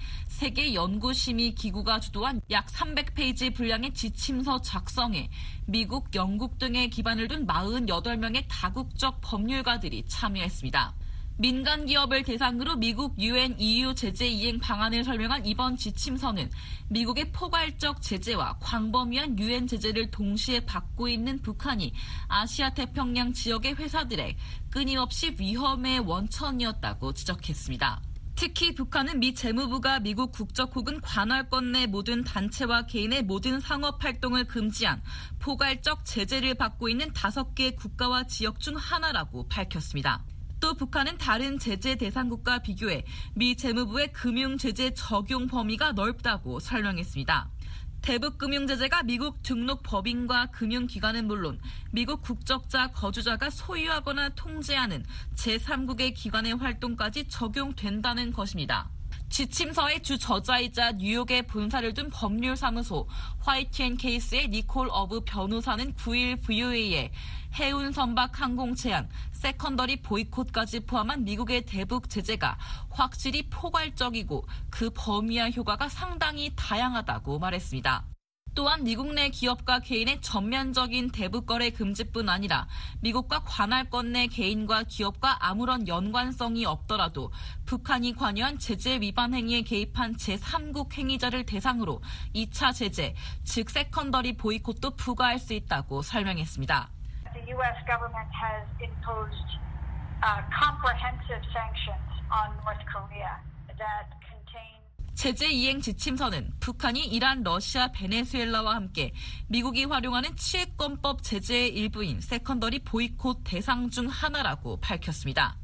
세계연구심의기구가 주도한 약 삼백 페이지 분량의 지침서 작성에 미국, 영국 등에 기반을 둔 사십팔 명의 다국적 법률가들이 참여했습니다. 민간 기업을 대상으로 미국 유엔 이유 제재 이행 방안을 설명한 이번 지침서는 미국의 포괄적 제재와 광범위한 유엔 제재를 동시에 받고 있는 북한이 아시아 태평양 지역의 회사들의 끊임없이 위험의 원천이었다고 지적했습니다. 특히 북한은 미 재무부가 미국 국적 혹은 관할권 내 모든 단체와 개인의 모든 상업 활동을 금지한 포괄적 제재를 받고 있는 다섯 개 국가와 지역 중 하나라고 밝혔습니다. 또 북한은 다른 제재 대상국과 비교해 미 재무부의 금융제재 적용 범위가 넓다고 설명했습니다. 대북 금융제재가 미국 등록 법인과 금융기관은 물론 미국 국적자 거주자가 소유하거나 통제하는 제삼국의 기관의 활동까지 적용된다는 것입니다. 지침서의 주 저자이자 뉴욕에 본사를 둔 법률사무소 화이트앤케이스의 니콜 어브 변호사는 구일 브이오에이에 해운 선박 항공 제한, 세컨더리 보이콧까지 포함한 미국의 대북 제재가 확실히 포괄적이고 그 범위와 효과가 상당히 다양하다고 말했습니다. 또한 미국 내 기업과 개인의 전면적인 대북 거래 금지뿐 아니라 미국과 관할권 내 개인과 기업과 아무런 연관성이 없더라도 북한이 관여한 제재 위반 행위에 개입한 제삼국 행위자를 대상으로 이 차 제재, 즉 세컨더리 보이콧도 부과할 수 있다고 설명했습니다. The U S government has imposed uh, comprehensive sanctions on North Korea that contain 제재 이행 지침서는 북한이 이란, 러시아, 베네수엘라와 함께 미국이 활용하는 치해권법 제재의 일부인 세컨더리 보이콧 대상 중 하나라고 밝혔습니다.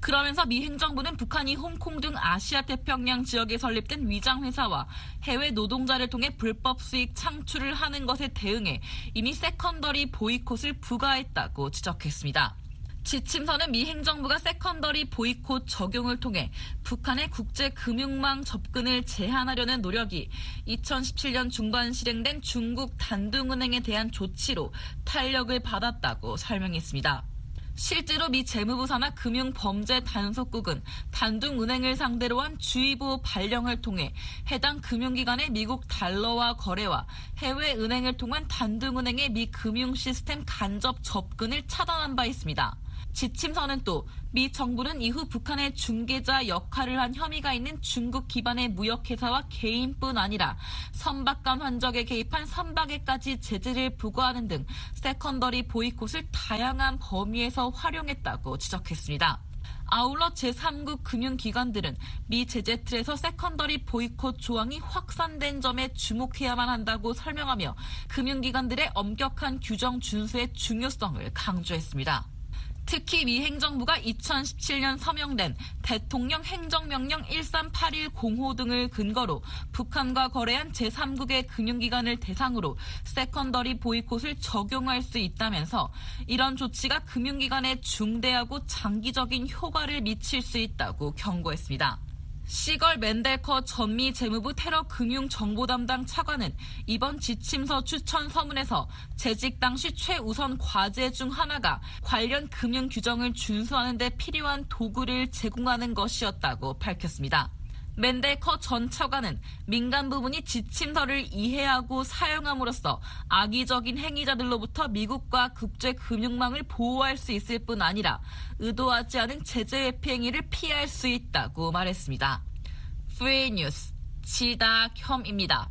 그러면서 미 행정부는 북한이 홍콩 등 아시아 태평양 지역에 설립된 위장회사와 해외 노동자를 통해 불법 수익 창출을 하는 것에 대응해 이미 세컨더리 보이콧을 부과했다고 지적했습니다. 지침서는 미 행정부가 세컨더리 보이콧 적용을 통해 북한의 국제금융망 접근을 제한하려는 노력이 이천십칠 년 중반 실행된 중국 단둥은행에 대한 조치로 탄력을 받았다고 설명했습니다. 실제로 미 재무부 산하 금융범죄단속국은 단둥은행을 상대로 한 주의보 발령을 통해 해당 금융기관의 미국 달러와 거래와 해외 은행을 통한 단둥은행의 미 금융시스템 간접 접근을 차단한 바 있습니다. 지침서는 또 미 정부는 이후 북한의 중개자 역할을 한 혐의가 있는 중국 기반의 무역회사와 개인뿐 아니라 선박간 환적에 개입한 선박에까지 제재를 부과하는 등 세컨더리 보이콧을 다양한 범위에서 활용했다고 지적했습니다. 아울러 제삼국 금융기관들은 미 제재 틀에서 세컨더리 보이콧 조항이 확산된 점에 주목해야만 한다고 설명하며 금융기관들의 엄격한 규정 준수의 중요성을 강조했습니다. 특히 미 행정부가 이천십칠 년 서명된 대통령 행정명령 일삼팔일 공호 등을 근거로 북한과 거래한 제삼국의 금융기관을 대상으로 세컨더리 보이콧을 적용할 수 있다면서 이런 조치가 금융기관에 중대하고 장기적인 효과를 미칠 수 있다고 경고했습니다. 시걸 맨델커 전미 재무부 테러 금융 정보 담당 차관은 이번 지침서 추천 서문에서 재직 당시 최우선 과제 중 하나가 관련 금융 규정을 준수하는 데 필요한 도구를 제공하는 것이었다고 밝혔습니다. 맨델커 전 차관은 민간 부분이 지침서를 이해하고 사용함으로써 악의적인 행위자들로부터 미국과 국제금융망을 보호할 수 있을 뿐 아니라 의도하지 않은 제재 회피 행위를 피할 수 있다고 말했습니다. 프리 뉴스 지다혐입니다.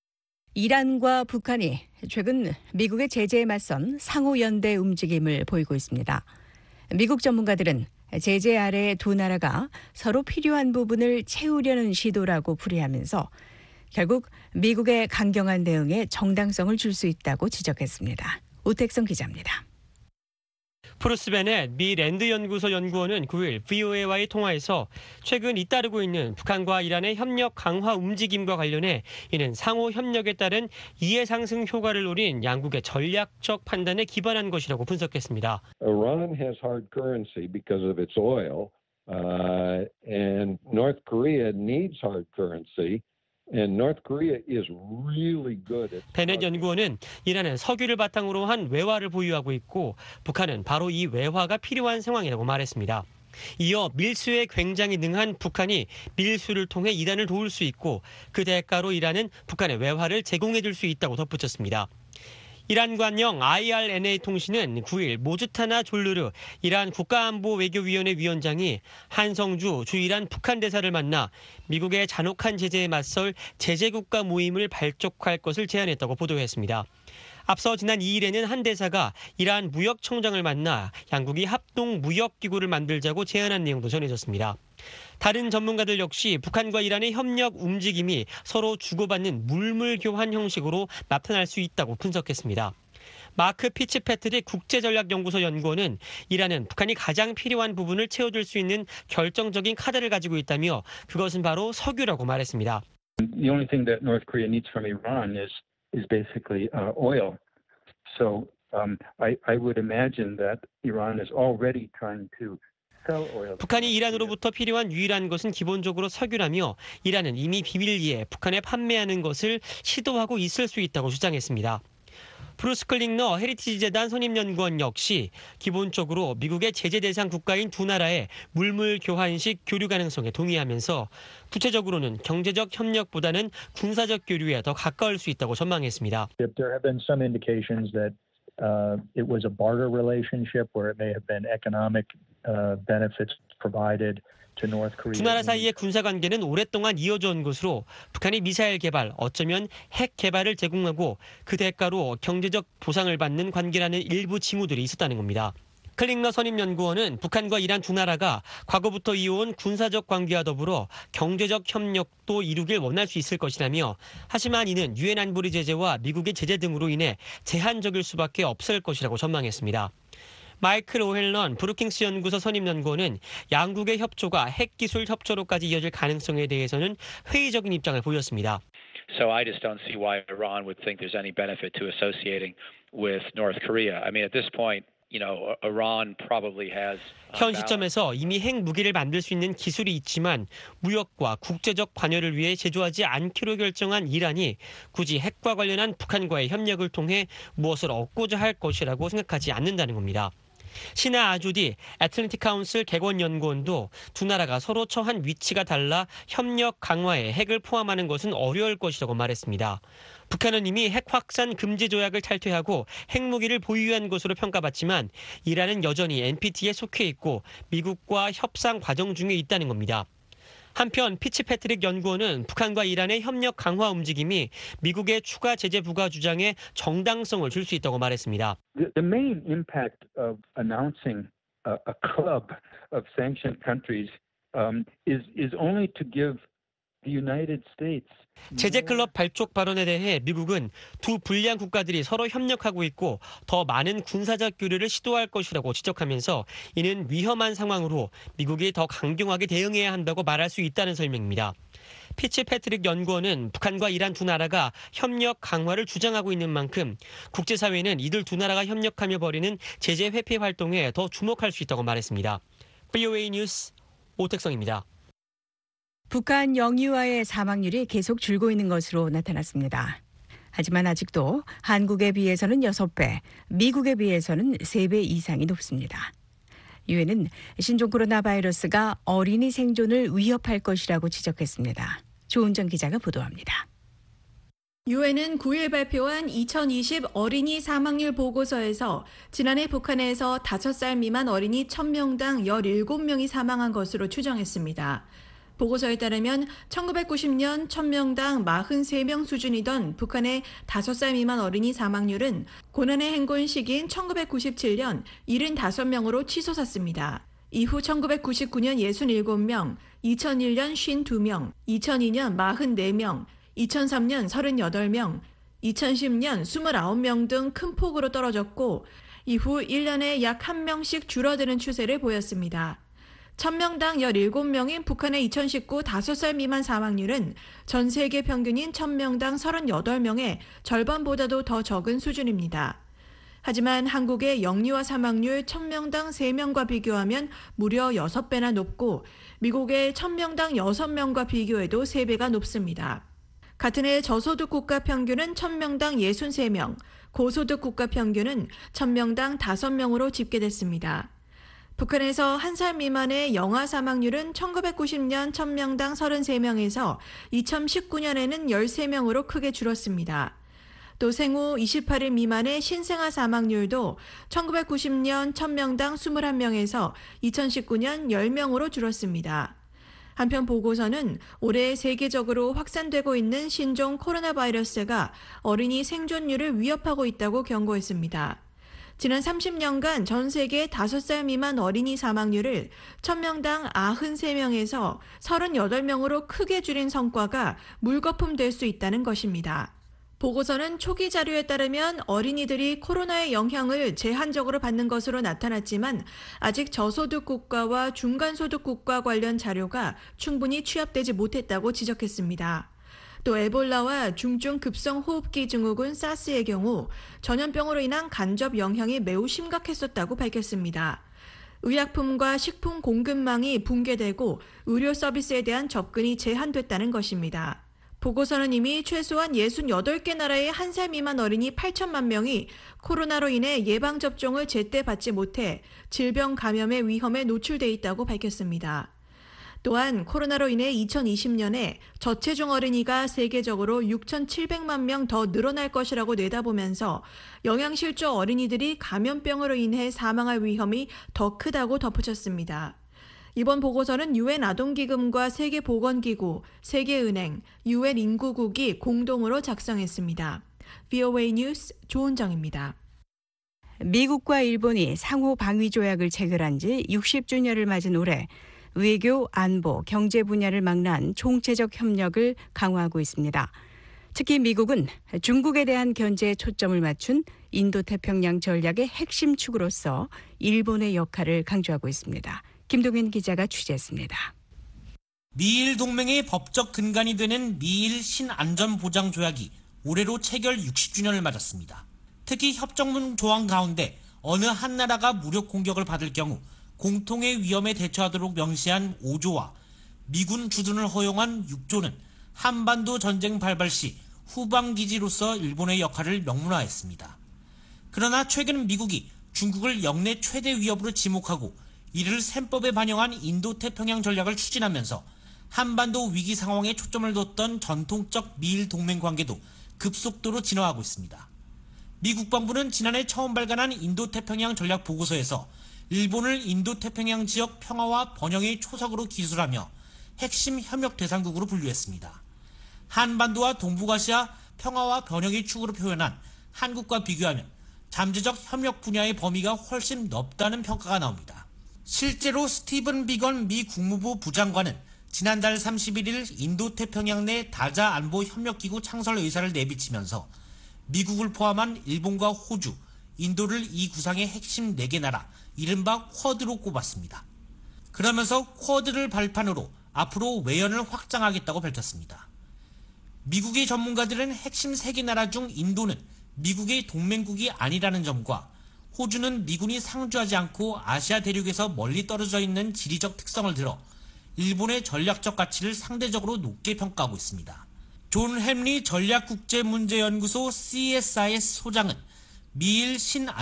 이란과 북한이 최근 미국의 제재에 맞선 상호연대 움직임을 보이고 있습니다. 미국 전문가들은 제재 아래 두 나라가 서로 필요한 부분을 채우려는 시도라고 풀이하면서 결국 미국의 강경한 대응에 정당성을 줄 수 있다고 지적했습니다. 우택성 기자입니다. 프루스 베넷 미 랜드 연구소 연구원은 구일 브이오에이와의 통화에서 최근 잇따르고 있는 북한과 이란의 협력 강화 움직임과 관련해 이는 상호 협력에 따른 이해 상승 효과를 노린 양국의 전략적 판단에 기반한 것이라고 분석했습니다. Iran has hard currency because of its oil, uh, and North Korea needs hard currency. And North Korea is really good at... 베넷 연구원은 이란은 석유를 바탕으로 한 외화를 보유하고 있고 북한은 바로 이 외화가 필요한 상황이라고 말했습니다. 이어 밀수에 굉장히 능한 북한이 밀수를 통해 이란을 도울 수 있고 그 대가로 이란은 북한의 외화를 제공해 줄 수 있다고 덧붙였습니다. 이란 관영 아이알엔에이 통신은 구일 모즈타나 졸르르 이란 국가안보외교위원회 위원장이 한성주 주 이란 북한 대사를 만나 미국의 잔혹한 제재에 맞설 제재국가 모임을 발족할 것을 제안했다고 보도했습니다. 앞서 지난 이일에는 한 대사가 이란 무역청장을 만나 양국이 합동 무역기구를 만들자고 제안한 내용도 전해졌습니다. 다른 전문가들 역시 북한과 이란의 협력 움직임이 서로 주고받는 물물 교환 형식으로 나타날 수 있다고 분석했습니다. 마크 피츠패트릭 국제전략연구소 연구원은 이란은 북한이 가장 필요한 부분을 채워줄 수 있는 결정적인 카드를 가지고 있다며 그것은 바로 석유라고 말했습니다. The only thing that North Korea needs from Iran is is basically uh, oil. So um, I, I would imagine that Iran is already trying to 북한이 이란으로부터 필요한 유일한 것은 기본적으로 석유라며 이란은 이미 비밀리에 북한에 판매하는 것을 시도하고 있을 수 있다고 주장했습니다. 브루스 클링너 헤리티지 재단 선임연구원 역시 기본적으로 미국의 제재 대상 국가인 두 나라의 물물 교환식 교류 가능성에 동의하면서 구체적으로는 경제적 협력보다는 군사적 교류에 더 가까울 수 있다고 전망했습니다. There have been some indications that uh, it was a barter relationship where it may have been economic uh, benefits provided. 두 나라 사이의 군사관계는 오랫동안 이어져 온 것으로 북한이 미사일 개발, 어쩌면 핵 개발을 제공하고 그 대가로 경제적 보상을 받는 관계라는 일부 징후들이 있었다는 겁니다. 클링너 선임연구원은 북한과 이란 두 나라가 과거부터 이어온 군사적 관계와 더불어 경제적 협력도 이루길 원할 수 있을 것이라며 하지만 이는 유엔 안보리 제재와 미국의 제재 등으로 인해 제한적일 수밖에 없을 것이라고 전망했습니다. 마이클 오헬런 브루킹스 연구소 선임연구원은 양국의 협조가 핵기술 협조로까지 이어질 가능성에 대해서는 회의적인 입장을 보였습니다. So I just don't see why Iran would think there's any benefit to associating with North Korea. I mean, at this point, you know, Iran probably has. 현 시점에서 이미 핵 무기를 만들 수 있는 기술이 있지만 무역과 국제적 관여를 위해 제조하지 않기로 결정한 이란이 굳이 핵과 관련한 북한과의 협력을 통해 무엇을 얻고자 할 것이라고 생각하지 않는다는 겁니다. 시나 아주디 애틀랜틱 카운슬 객원연구원도 두 나라가 서로 처한 위치가 달라 협력 강화에 핵을 포함하는 것은 어려울 것이라고 말했습니다. 북한은 이미 핵 확산 금지 조약을 탈퇴하고 핵무기를 보유한 것으로 평가받지만 이란은 여전히 엔피티에 속해 있고 미국과 협상 과정 중에 있다는 겁니다. 한편 피츠패트릭 연구원은 북한과 이란의 협력 강화 움직임이 미국의 추가 제재 부과 주장에 정당성을 줄 수 있다고 말했습니다. The, the main impact of announcing a, a club of sanctioned countries um, is is only to give the United States. 제재 클럽 발족 발언에 대해 미국은 두 불리한 국가들이 서로 협력하고 있고 더 많은 군사적 교류를 시도할 것이라고 지적하면서 이는 위험한 상황으로 미국이 더 강경하게 대응해야 한다고 말할 수 있다는 설명입니다. 피츠패트릭 연구원은 북한과 이란 두 나라가 협력 강화를 주장하고 있는 만큼 국제사회는 이들 두 나라가 협력하며 벌이는 제재 회피 활동에 더 주목할 수 있다고 말했습니다. 브이오에이 뉴스 오택성입니다. 북한 영유아의 사망률이 계속 줄고 있는 것으로 나타났습니다. 하지만 아직도 한국에 비해서는 여섯 배, 미국에 비해서는 세 배 이상이 높습니다. 유엔은 신종 코로나 바이러스가 어린이 생존을 위협할 것이라고 지적했습니다. 조은정 기자가 보도합니다. 유엔은 구일 발표한 이천이십 어린이 사망률 보고서에서 지난해 북한에서 다섯 살 미만 어린이 천 명당 열일곱 명이 사망한 것으로 추정했습니다. 보고서에 따르면 천구백구십 년 천 명당 사십삼 명 수준이던 북한의 다섯 살 미만 어린이 사망률은 고난의 행군 시기인 천구백구십칠 년 칠십오 명으로 치솟았습니다. 이후 천구백구십구 년 육십칠 명, 이천일 년 오십이 명, 이천이 년 사십사 명, 이천삼 년 삼십팔 명, 이천십 년 이십구 명 등 큰 폭으로 떨어졌고 이후 일 년에 약 한 명씩 줄어드는 추세를 보였습니다. 천 명당 열일곱 명인 북한의 이천십구 다섯 살 미만 사망률은 전 세계 평균인 천 명당 삼십팔 명의 절반보다도 더 적은 수준입니다. 하지만 한국의 영유아 사망률 천 명당 세 명과 비교하면 무려 여섯 배나 높고 미국의 천 명당 여섯 명과 비교해도 세 배가 높습니다. 같은 해 저소득 국가 평균은 천 명당 육십삼 명, 고소득 국가 평균은 천 명당 다섯 명으로 집계됐습니다. 북한에서 한 살 미만의 영아 사망률은 천구백구십 년 천 명당 삼십삼 명에서 이천십구 년에는 십삼 명으로 크게 줄었습니다. 또 생후 이십팔 일 미만의 신생아 사망률도 천구백구십 년 천 명당 이십일 명에서 이천십구 년 십 명으로 줄었습니다. 한편 보고서는 올해 세계적으로 확산되고 있는 신종 코로나 바이러스가 어린이 생존율을 위협하고 있다고 경고했습니다. 지난 삼십 년간 전 세계 다섯 살 미만 어린이 사망률을 천 명당 구십삼 명에서 삼십팔 명으로 크게 줄인 성과가 물거품 될 수 있다는 것입니다. 보고서는 초기 자료에 따르면 어린이들이 코로나의 영향을 제한적으로 받는 것으로 나타났지만 아직 저소득 국가와 중간소득 국가 관련 자료가 충분히 취합되지 못했다고 지적했습니다. 또 에볼라와 중증 급성 호흡기 증후군 사스의 경우 전염병으로 인한 간접 영향이 매우 심각했었다고 밝혔습니다. 의약품과 식품 공급망이 붕괴되고 의료 서비스에 대한 접근이 제한됐다는 것입니다. 보고서는 이미 최소한 육십팔 개 나라의 한 살 미만 어린이 팔천만 명이 코로나로 인해 예방접종을 제때 받지 못해 질병 감염의 위험에 노출돼 있다고 밝혔습니다. 또한 코로나로 인해 이천이십 년에 저체중 어린이가 세계적으로 육천칠백만 명 더 늘어날 것이라고 내다보면서 영양실조 어린이들이 감염병으로 인해 사망할 위험이 더 크다고 덧붙였습니다. 이번 보고서는 유엔 아동기금과 세계보건기구, 세계은행, 유엔 인구국이 공동으로 작성했습니다. 브이오에이 뉴스 조은정입니다. 미국과 일본이 상호 방위 조약을 체결한 지 육십 주년을 맞은 올해 외교, 안보, 경제 분야를 망라한 총체적 협력을 강화하고 있습니다. 특히 미국은 중국에 대한 견제에 초점을 맞춘 인도태평양 전략의 핵심 축으로서 일본의 역할을 강조하고 있습니다. 김동현 기자가 취재했습니다. 미일 동맹의 법적 근간이 되는 미일 신안전보장조약이 올해로 체결 육십 주년을 맞았습니다. 특히 협정문 조항 가운데 어느 한 나라가 무력 공격을 받을 경우 공통의 위험에 대처하도록 명시한 오 조와 미군 주둔을 허용한 육 조는 한반도 전쟁 발발 시 후방기지로서 일본의 역할을 명문화했습니다. 그러나 최근 미국이 중국을 역내 최대 위협으로 지목하고 이를 셈법에 반영한 인도태평양 전략을 추진하면서 한반도 위기 상황에 초점을 뒀던 전통적 미일 동맹 관계도 급속도로 진화하고 있습니다. 미 국방부는 지난해 처음 발간한 인도태평양 전략 보고서에서 일본을 인도태평양 지역 평화와 번영의 초석으로 기술하며 핵심 협력 대상국으로 분류했습니다. 한반도와 동북아시아 평화와 번영의 축으로 표현한 한국과 비교하면 잠재적 협력 분야의 범위가 훨씬 넓다는 평가가 나옵니다. 실제로 스티븐 비건 미 국무부 부장관은 지난달 삼십일 일 인도태평양 내 다자 안보 협력기구 창설 의사를 내비치면서 미국을 포함한 일본과 호주, 인도를 이 구상의 핵심 네 개 나라, 이른바 쿼드로 꼽았습니다. 그러면서 쿼드를 발판으로 앞으로 외연을 확장하겠다고 밝혔습니다. 미국의 전문가들은 핵심 세 개 나라 중 인도는 미국의 동맹국이 아니라는 점과 호주는 미군이 상주하지 않고 아시아 대륙에서 멀리 떨어져 있는 지리적 특성을 들어 일본의 전략적 가치를 상대적으로 높게 평가하고 있습니다. 존 햄리 전략국제문제연구소 씨 에스 아이 에스 소장은 미일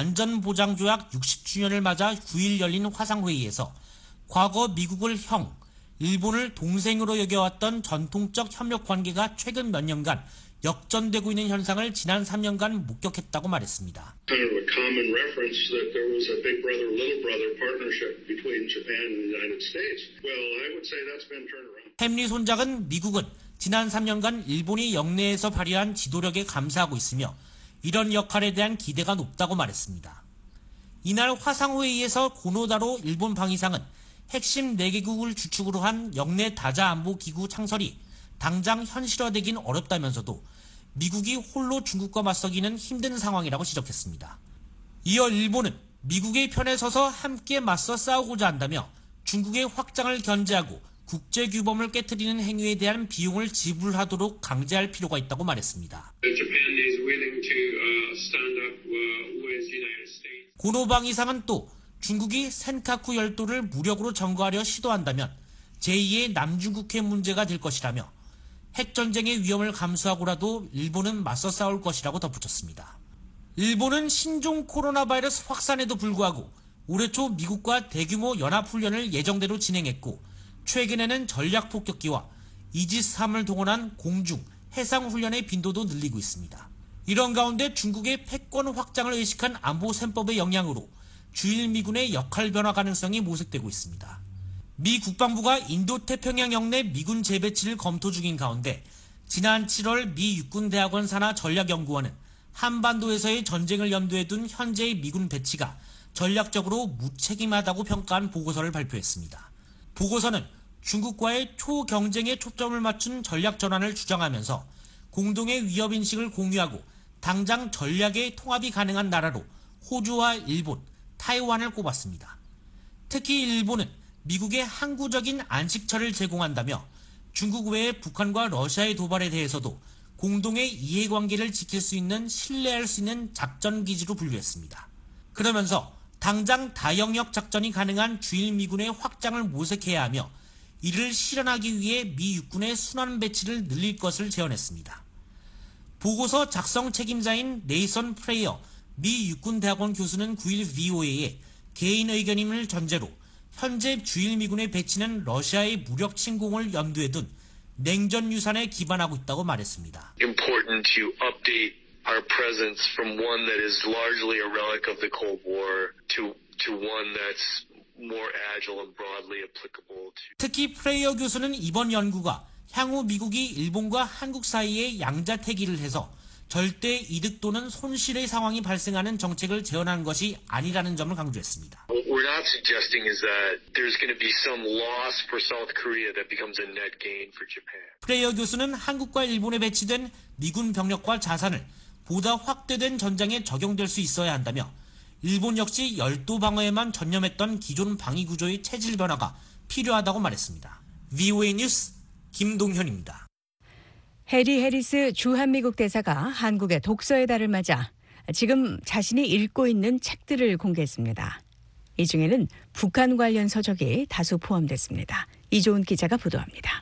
신안전보장조약 육십 주년을 맞아 구 일 열린 화상회의에서 과거 미국을 형, 일본을 동생으로 여겨왔던 전통적 협력 관계가 최근 몇 년간 역전되고 있는 현상을 지난 삼 년간 목격했다고 말했습니다. Kind of a common reference that there was a big brother, little brother partnership between Japan and the United States. Well, I would say that's been turned around. 햄리 손작은 미국은 지난 삼 년간 일본이 역내에서 발휘한 지도력에 감사하고 있으며 이런 역할에 대한 기대가 높다고 말했습니다. 이날 화상회의에서 고노다로 일본 방위상은 핵심 네 개국을 주축으로 한 역내 다자안보기구 창설이 당장 현실화되긴 어렵다면서도 미국이 홀로 중국과 맞서기는 힘든 상황이라고 지적했습니다. 이어 일본은 미국의 편에 서서 함께 맞서 싸우고자 한다며 중국의 확장을 견제하고 국제규범을 깨트리는 행위에 대한 비용을 지불하도록 강제할 필요가 있다고 말했습니다. 고노방 이상은 또 중국이 센카쿠 열도를 무력으로 점거하려 시도한다면 제이의 남중국해 문제가 될 것이라며 핵전쟁의 위험을 감수하고라도 일본은 맞서 싸울 것이라고 덧붙였습니다. 일본은 신종 코로나 바이러스 확산에도 불구하고 올해 초 미국과 대규모 연합훈련을 예정대로 진행했고 최근에는 전략폭격기와 이지스함을 동원한 공중, 해상훈련의 빈도도 늘리고 있습니다. 이런 가운데 중국의 패권 확장을 의식한 안보 셈법의 영향으로 주일 미군의 역할 변화 가능성이 모색되고 있습니다. 미 국방부가 인도태평양 영내 미군 재배치를 검토 중인 가운데 지난 칠월 미 육군대학원 산하 전략연구원은 한반도에서의 전쟁을 염두에 둔 현재의 미군 배치가 전략적으로 무책임하다고 평가한 보고서를 발표했습니다. 보고서는 중국과의 초경쟁에 초점을 맞춘 전략 전환을 주장하면서 공동의 위협인식을 공유하고 당장 전략의 통합이 가능한 나라로 호주와 일본, 타이완을 꼽았습니다. 특히 일본은 미국의 항구적인 안식처를 제공한다며 중국 외에 북한과 러시아의 도발에 대해서도 공동의 이해관계를 지킬 수 있는 신뢰할 수 있는 작전기지로 분류했습니다. 그러면서 당장 다영역 작전이 가능한 주일 미군의 확장을 모색해야 하며 이를 실현하기 위해 미 육군의 순환 배치를 늘릴 것을 제언했습니다. 보고서 작성 책임자인 네이선 프레이어 미 육군대학원 교수는 구 일 브이오에이에 개인 의견임을 전제로 현재 주일 미군의 배치는 러시아의 무력 침공을 염두에 둔 냉전 유산에 기반하고 있다고 말했습니다. Important to update our presence from one that is largely a relic of the Cold War to to one that's more agile and broadly applicable to. 특히 프레이어 교수는 이번 연구가 향후 미국이 일본과 한국 사이에 양자태기를 해서 절대 이득 또는 손실의 상황이 발생하는 정책을 제언하는 것이 아니라는 점을 강조했습니다. We're we're not suggesting is that there's going to be some loss for South Korea that becomes a net gain for Japan. 프레이어 교수는 한국과 일본에 배치된 미군 병력과 자산을 보다 확대된 전장에 적용될 수 있어야 한다며 일본 역시 열도 방어에만 전념했던 기존 방위 구조의 체질 변화가 필요하다고 말했습니다. 브이오에이 뉴스 김동현입니다. 해리 해리스 주한미국 대사가 한국의 독서의 달을 맞아 지금 자신이 읽고 있는 책들을 공개했습니다. 이 중에는 북한 관련 서적이 다수 포함됐습니다. 이조은 기자가 보도합니다.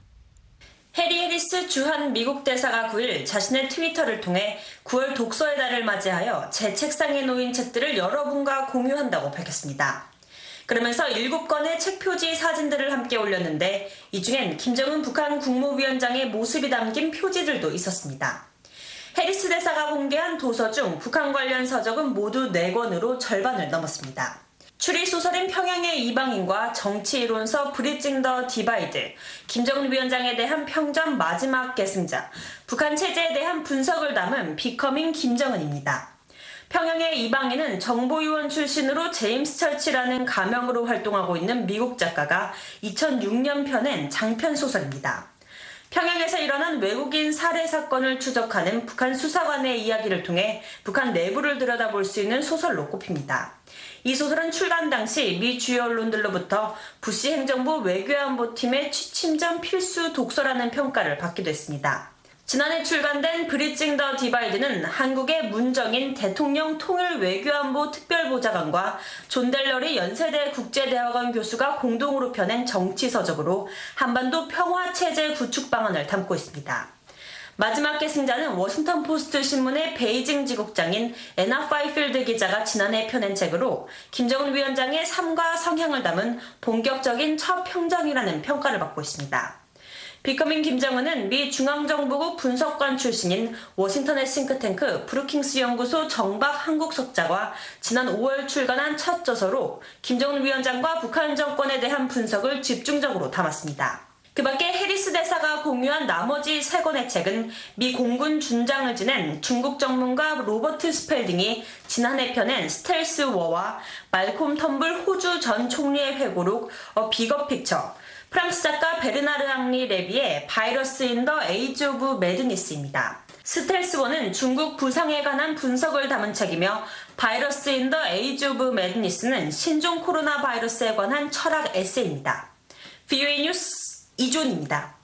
해리 해리스 주한 미국 대사가 구일 자신의 트위터를 통해 구월 독서의 달을 맞이하여 제 책상에 놓인 책들을 여러분과 공유한다고 밝혔습니다. 그러면서 일곱 건의 책 표지 사진들을 함께 올렸는데 이 중엔 김정은 북한 국무위원장의 모습이 담긴 표지들도 있었습니다. 해리스 대사가 공개한 도서 중 북한 관련 서적은 모두 네 권으로 절반을 넘었습니다. 추리소설인 평양의 이방인과 정치이론서 브리징 더 디바이드, 김정은 위원장에 대한 평전 마지막 계승자, 북한 체제에 대한 분석을 담은 비커밍 김정은입니다. 평양의 이방인은 정보요원 출신으로 제임스 철치라는 가명으로 활동하고 있는 미국 작가가 이천육 년 펴낸 장편 소설입니다. 평양에서 일어난 외국인 살해 사건을 추적하는 북한 수사관의 이야기를 통해 북한 내부를 들여다볼 수 있는 소설로 꼽힙니다. 이 소설은 출간 당시 미 주요 언론들로부터 부시 행정부 외교안보팀의 취침 전 필수 독서라는 평가를 받기도 했습니다. 지난해 출간된 브리징 더 디바이드는 한국의 문정인 대통령 통일 외교안보 특별보좌관과 존 델러리 연세대 국제대학원 교수가 공동으로 펴낸 정치서적으로 한반도 평화체제 구축 방안을 담고 있습니다. 마지막 계승자는 워싱턴 포스트 신문의 베이징 지국장인 애나 파이필드 기자가 지난해 펴낸 책으로 김정은 위원장의 삶과 성향을 담은 본격적인 첫 평전이라는 평가를 받고 있습니다. 비커밍 김정은은 미 중앙정보국 분석관 출신인 워싱턴의 싱크탱크 브루킹스 연구소 정박 한국석자가 지난 오월 출간한 첫 저서로 김정은 위원장과 북한 정권에 대한 분석을 집중적으로 담았습니다. 그 밖에 해리스 대사가 공유한 나머지 세 권의 책은 미 공군 준장을 지낸 중국 전문가 로버트 스펠딩이 지난해 펴낸 스텔스 워와 말콤 텀블 호주 전 총리의 회고록 어 빅업 픽처, 프랑스 작가 베르나르 앙리 레비의 바이러스 인 더 에이지 오브 매드니스입니다. 스텔스 워는 중국 부상에 관한 분석을 담은 책이며 바이러스 인 더 에이지 오브 매드니스는 신종 코로나 바이러스에 관한 철학 에세이입니다. 브이오에이 뉴스 이존입니다.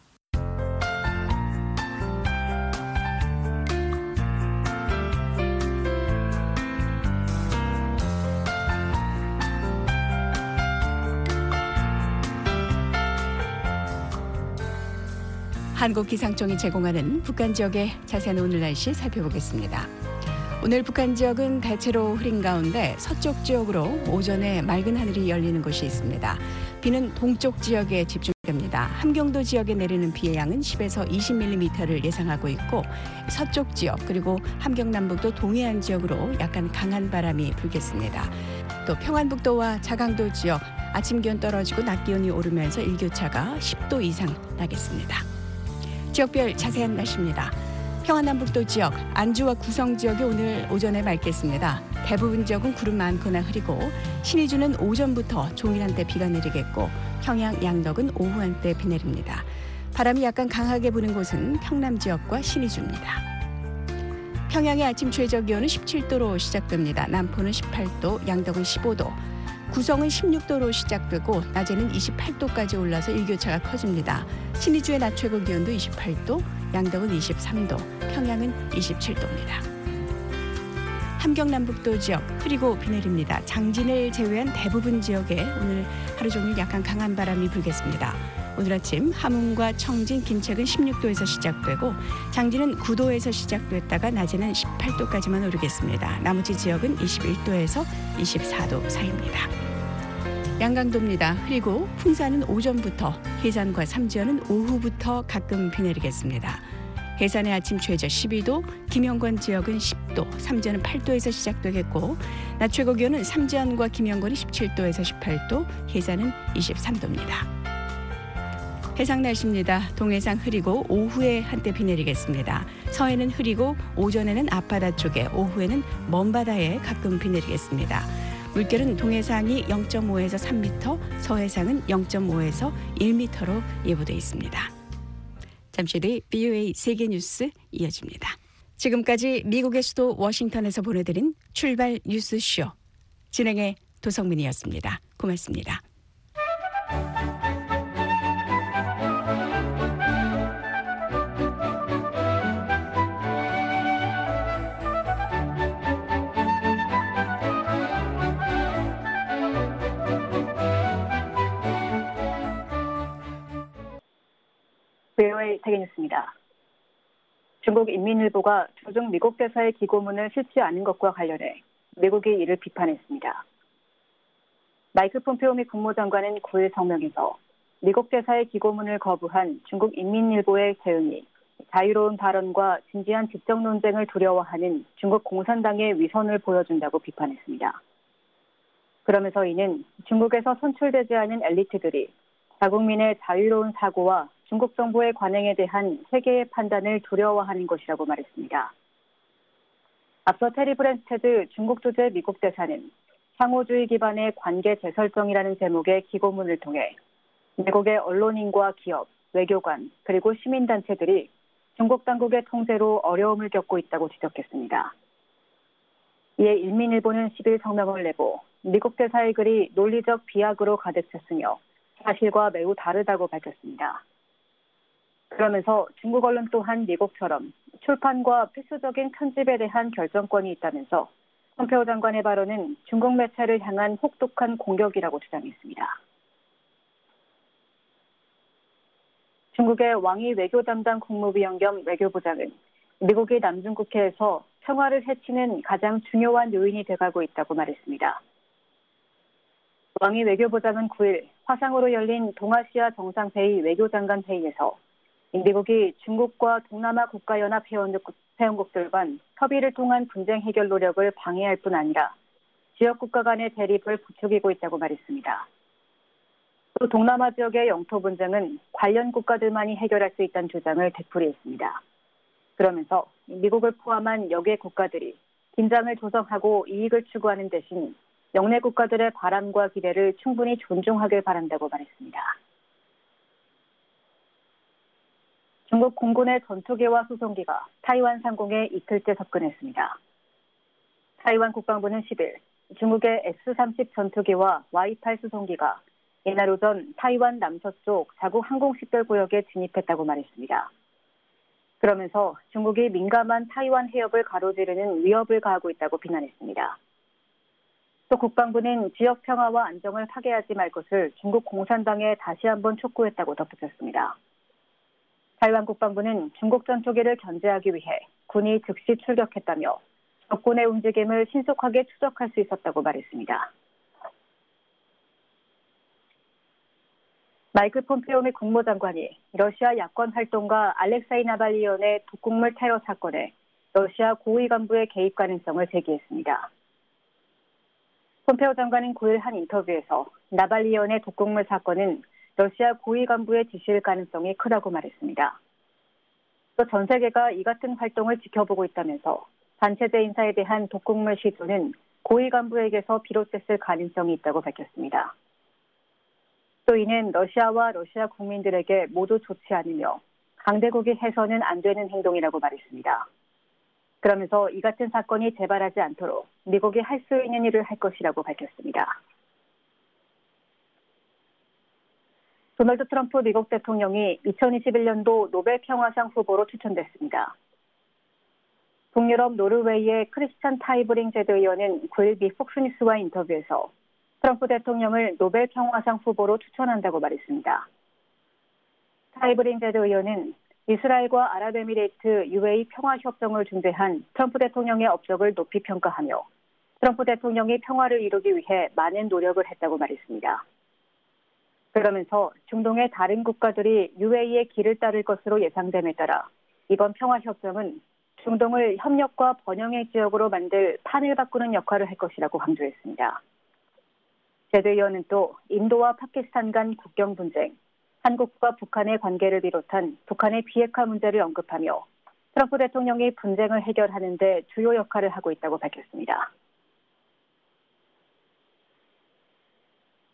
한국기상청이 제공하는 북한 지역의 자세한 오늘 날씨 살펴보겠습니다. 오늘 북한 지역은 대체로 흐린 가운데 서쪽 지역으로 오전에 맑은 하늘이 열리는 곳이 있습니다. 비는 동쪽 지역에 집중됩니다. 함경도 지역에 내리는 비의 양은 십에서 이십 밀리미터를 예상하고 있고 서쪽 지역 그리고 함경남북도 동해안 지역으로 약간 강한 바람이 불겠습니다. 또 평안북도와 자강도 지역 아침 기온 떨어지고 낮 기온이 오르면서 일교차가 십 도 이상 나겠습니다. 지역별 자세한 날씨입니다. 평안남북도 지역, 안주와 구성 지역이 오늘 오전에 맑겠습니다. 대부분 지역은 구름 많거나 흐리고 신의주는 오전부터 종일 한때 비가 내리겠고 평양, 양덕은 오후 한때 비 내립니다. 바람이 약간 강하게 부는 곳은 평남 지역과 신의주입니다. 평양의 아침 최저 기온은 십칠 도로 시작됩니다. 남포는 십팔 도, 양덕은 십오 도, 구성은 십육 도로 시작되고 낮에는 이십팔 도까지 올라서 일교차가 커집니다. 신의주의 낮 최고 기온도 이십팔 도, 양덕은 이십삼 도, 평양은 이십칠 도입니다. 함경남북도 지역 흐리고 비 내립니다. 장진을 제외한 대부분 지역에 오늘 하루 종일 약간 강한 바람이 불겠습니다. 오늘 아침 함흥과 청진, 김책은 십육 도에서 시작되고 장진은 구 도에서 시작됐다가 낮에는 십팔 도까지만 오르겠습니다. 나머지 지역은 이십일 도에서 이십사 도 사이입니다. 양강도입니다. 흐리고 풍산은 오전부터, 해산과 삼지연은 오후부터 가끔 비 내리겠습니다. 해산의 아침 최저 십이 도, 김영권 지역은 십 도, 삼지연은 팔 도에서 시작되겠고 낮 최고 기온은 삼지연과 김영권이 십칠 도에서 십팔 도, 해산은 이십삼 도입니다. 해상 날씨입니다. 동해상 흐리고 오후에 한때 비 내리겠습니다. 서해는 흐리고 오전에는 앞바다 쪽에, 오후에는 먼바다에 가끔 비 내리겠습니다. 물결은 동해상이 영 점 오에서 삼 미터, 서해상은 영 점 오에서 일 미터로 예보돼 있습니다. 잠시 뒤 비오에이 세계뉴스 이어집니다. 지금까지 미국의 수도 워싱턴에서 보내드린 출발 뉴스쇼. 진행의 도성민이었습니다. 고맙습니다. 비오에이 세계뉴스입니다. 중국 인민일보가 조중 미국 대사의 기고문을 실지 않은 것과 관련해 미국이 이를 비판했습니다. 마이크 폼페오 미 국무장관은 구일 성명에서 미국 대사의 기고문을 거부한 중국 인민일보의 대응이 자유로운 발언과 진지한 지적 논쟁을 두려워하는 중국 공산당의 위선을 보여준다고 비판했습니다. 그러면서 이는 중국에서 선출되지 않은 엘리트들이 자국민의 자유로운 사고와 중국 정부의 관행에 대한 세계의 판단을 두려워하는 것이라고 말했습니다. 앞서 테리 브랜스테드 중국 주재 미국 대사는 상호주의 기반의 관계 재설정이라는 제목의 기고문을 통해 미국의 언론인과 기업, 외교관, 그리고 시민단체들이 중국 당국의 통제로 어려움을 겪고 있다고 지적했습니다. 이에 인민일보는 십일 성명을 내고 미국 대사의 글이 논리적 비약으로 가득 찼으며 사실과 매우 다르다고 밝혔습니다. 그러면서 중국 언론 또한 미국처럼 출판과 필수적인 편집에 대한 결정권이 있다면서 폼페오 장관의 발언은 중국 매체를 향한 혹독한 공격이라고 주장했습니다. 중국의 왕이 외교 담당 국무위원 겸 외교부장은 미국이 남중국해에서 평화를 해치는 가장 중요한 요인이 돼가고 있다고 말했습니다. 왕이 외교부장은 구일 화상으로 열린 동아시아 정상회의 외교장관 회의에서 미국이 중국과 동남아 국가연합 회원국, 회원국들 간 협의를 통한 분쟁 해결 노력을 방해할 뿐 아니라 지역 국가 간의 대립을 부추기고 있다고 말했습니다. 또 동남아 지역의 영토 분쟁은 관련 국가들만이 해결할 수 있다는 주장을 되풀이했습니다. 그러면서 미국을 포함한 여개 국가들이 긴장을 조정하고 이익을 추구하는 대신 영내 국가들의 바람과 기대를 충분히 존중하길 바란다고 말했습니다. 중국 공군의 전투기와 수송기가 타이완 상공에 이틀째 접근했습니다. 타이완 국방부는 십일 중국의 에스 삼십 전투기와 와이 팔 수송기가 이날 오전 타이완 남서쪽 자국 항공식별구역에 진입했다고 말했습니다. 그러면서 중국이 민감한 타이완 해협을 가로지르는 위협을 가하고 있다고 비난했습니다. 또 국방부는 지역 평화와 안정을 파괴하지 말 것을 중국 공산당에 다시 한번 촉구했다고 덧붙였습니다. 타이완 국방부는 중국 전투기를 견제하기 위해 군이 즉시 출격했다며 적군의 움직임을 신속하게 추적할 수 있었다고 말했습니다. 마이크 폼페오 미 국무장관이 러시아 야권 활동가 알렉사이 나발리언의 독극물 테러 사건에 러시아 고위 간부의 개입 가능성을 제기했습니다. 폼페오 장관은 구일 한 인터뷰에서 나발리언의 독극물 사건은 러시아 고위 간부의 지시일 가능성이 크다고 말했습니다. 또 전 세계가 이 같은 활동을 지켜보고 있다면서 반체제 인사에 대한 독극물 시도는 고위 간부에게서 비롯됐을 가능성이 있다고 밝혔습니다. 또 이는 러시아와 러시아 국민들에게 모두 좋지 않으며 강대국이 해서는 안 되는 행동이라고 말했습니다. 그러면서 이 같은 사건이 재발하지 않도록 미국이 할 수 있는 일을 할 것이라고 밝혔습니다. 도널드 트럼프 미국 대통령이 이천이십일 년도 노벨 평화상 후보로 추천됐습니다. 동유럽 노르웨이의 크리스찬 타이브링 제드 의원은 구일 미 폭스뉴스와 인터뷰에서 트럼프 대통령을 노벨 평화상 후보로 추천한다고 말했습니다. 타이브링 제드 의원은 이스라엘과 아랍에미레이트 유에이 평화협정을 중재한 트럼프 대통령의 업적을 높이 평가하며 트럼프 대통령이 평화를 이루기 위해 많은 노력을 했다고 말했습니다. 그러면서 중동의 다른 국가들이 유에이의 길을 따를 것으로 예상됨에 따라 이번 평화협정은 중동을 협력과 번영의 지역으로 만들 판을 바꾸는 역할을 할 것이라고 강조했습니다. 제드 의원은 또 인도와 파키스탄 간 국경 분쟁, 한국과 북한의 관계를 비롯한 북한의 비핵화 문제를 언급하며 트럼프 대통령이 분쟁을 해결하는 데 주요 역할을 하고 있다고 밝혔습니다.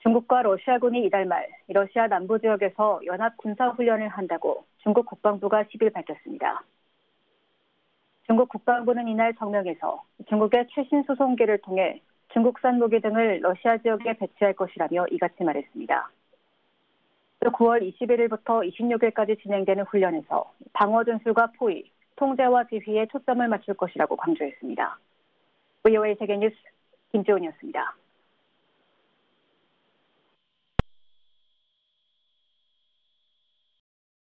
중국과 러시아군이 이달 말 러시아 남부 지역에서 연합 군사 훈련을 한다고 중국 국방부가 십 일 밝혔습니다. 중국 국방부는 이날 성명에서 중국의 최신 수송기를 통해 중국산 무기 등을 러시아 지역에 배치할 것이라며 이같이 말했습니다. 또 구월 이십일일부터 이십육일까지 진행되는 훈련에서 방어 전술과 포위, 통제와 지휘에 초점을 맞출 것이라고 강조했습니다. 브이오에이 세계뉴스 김지훈이었습니다.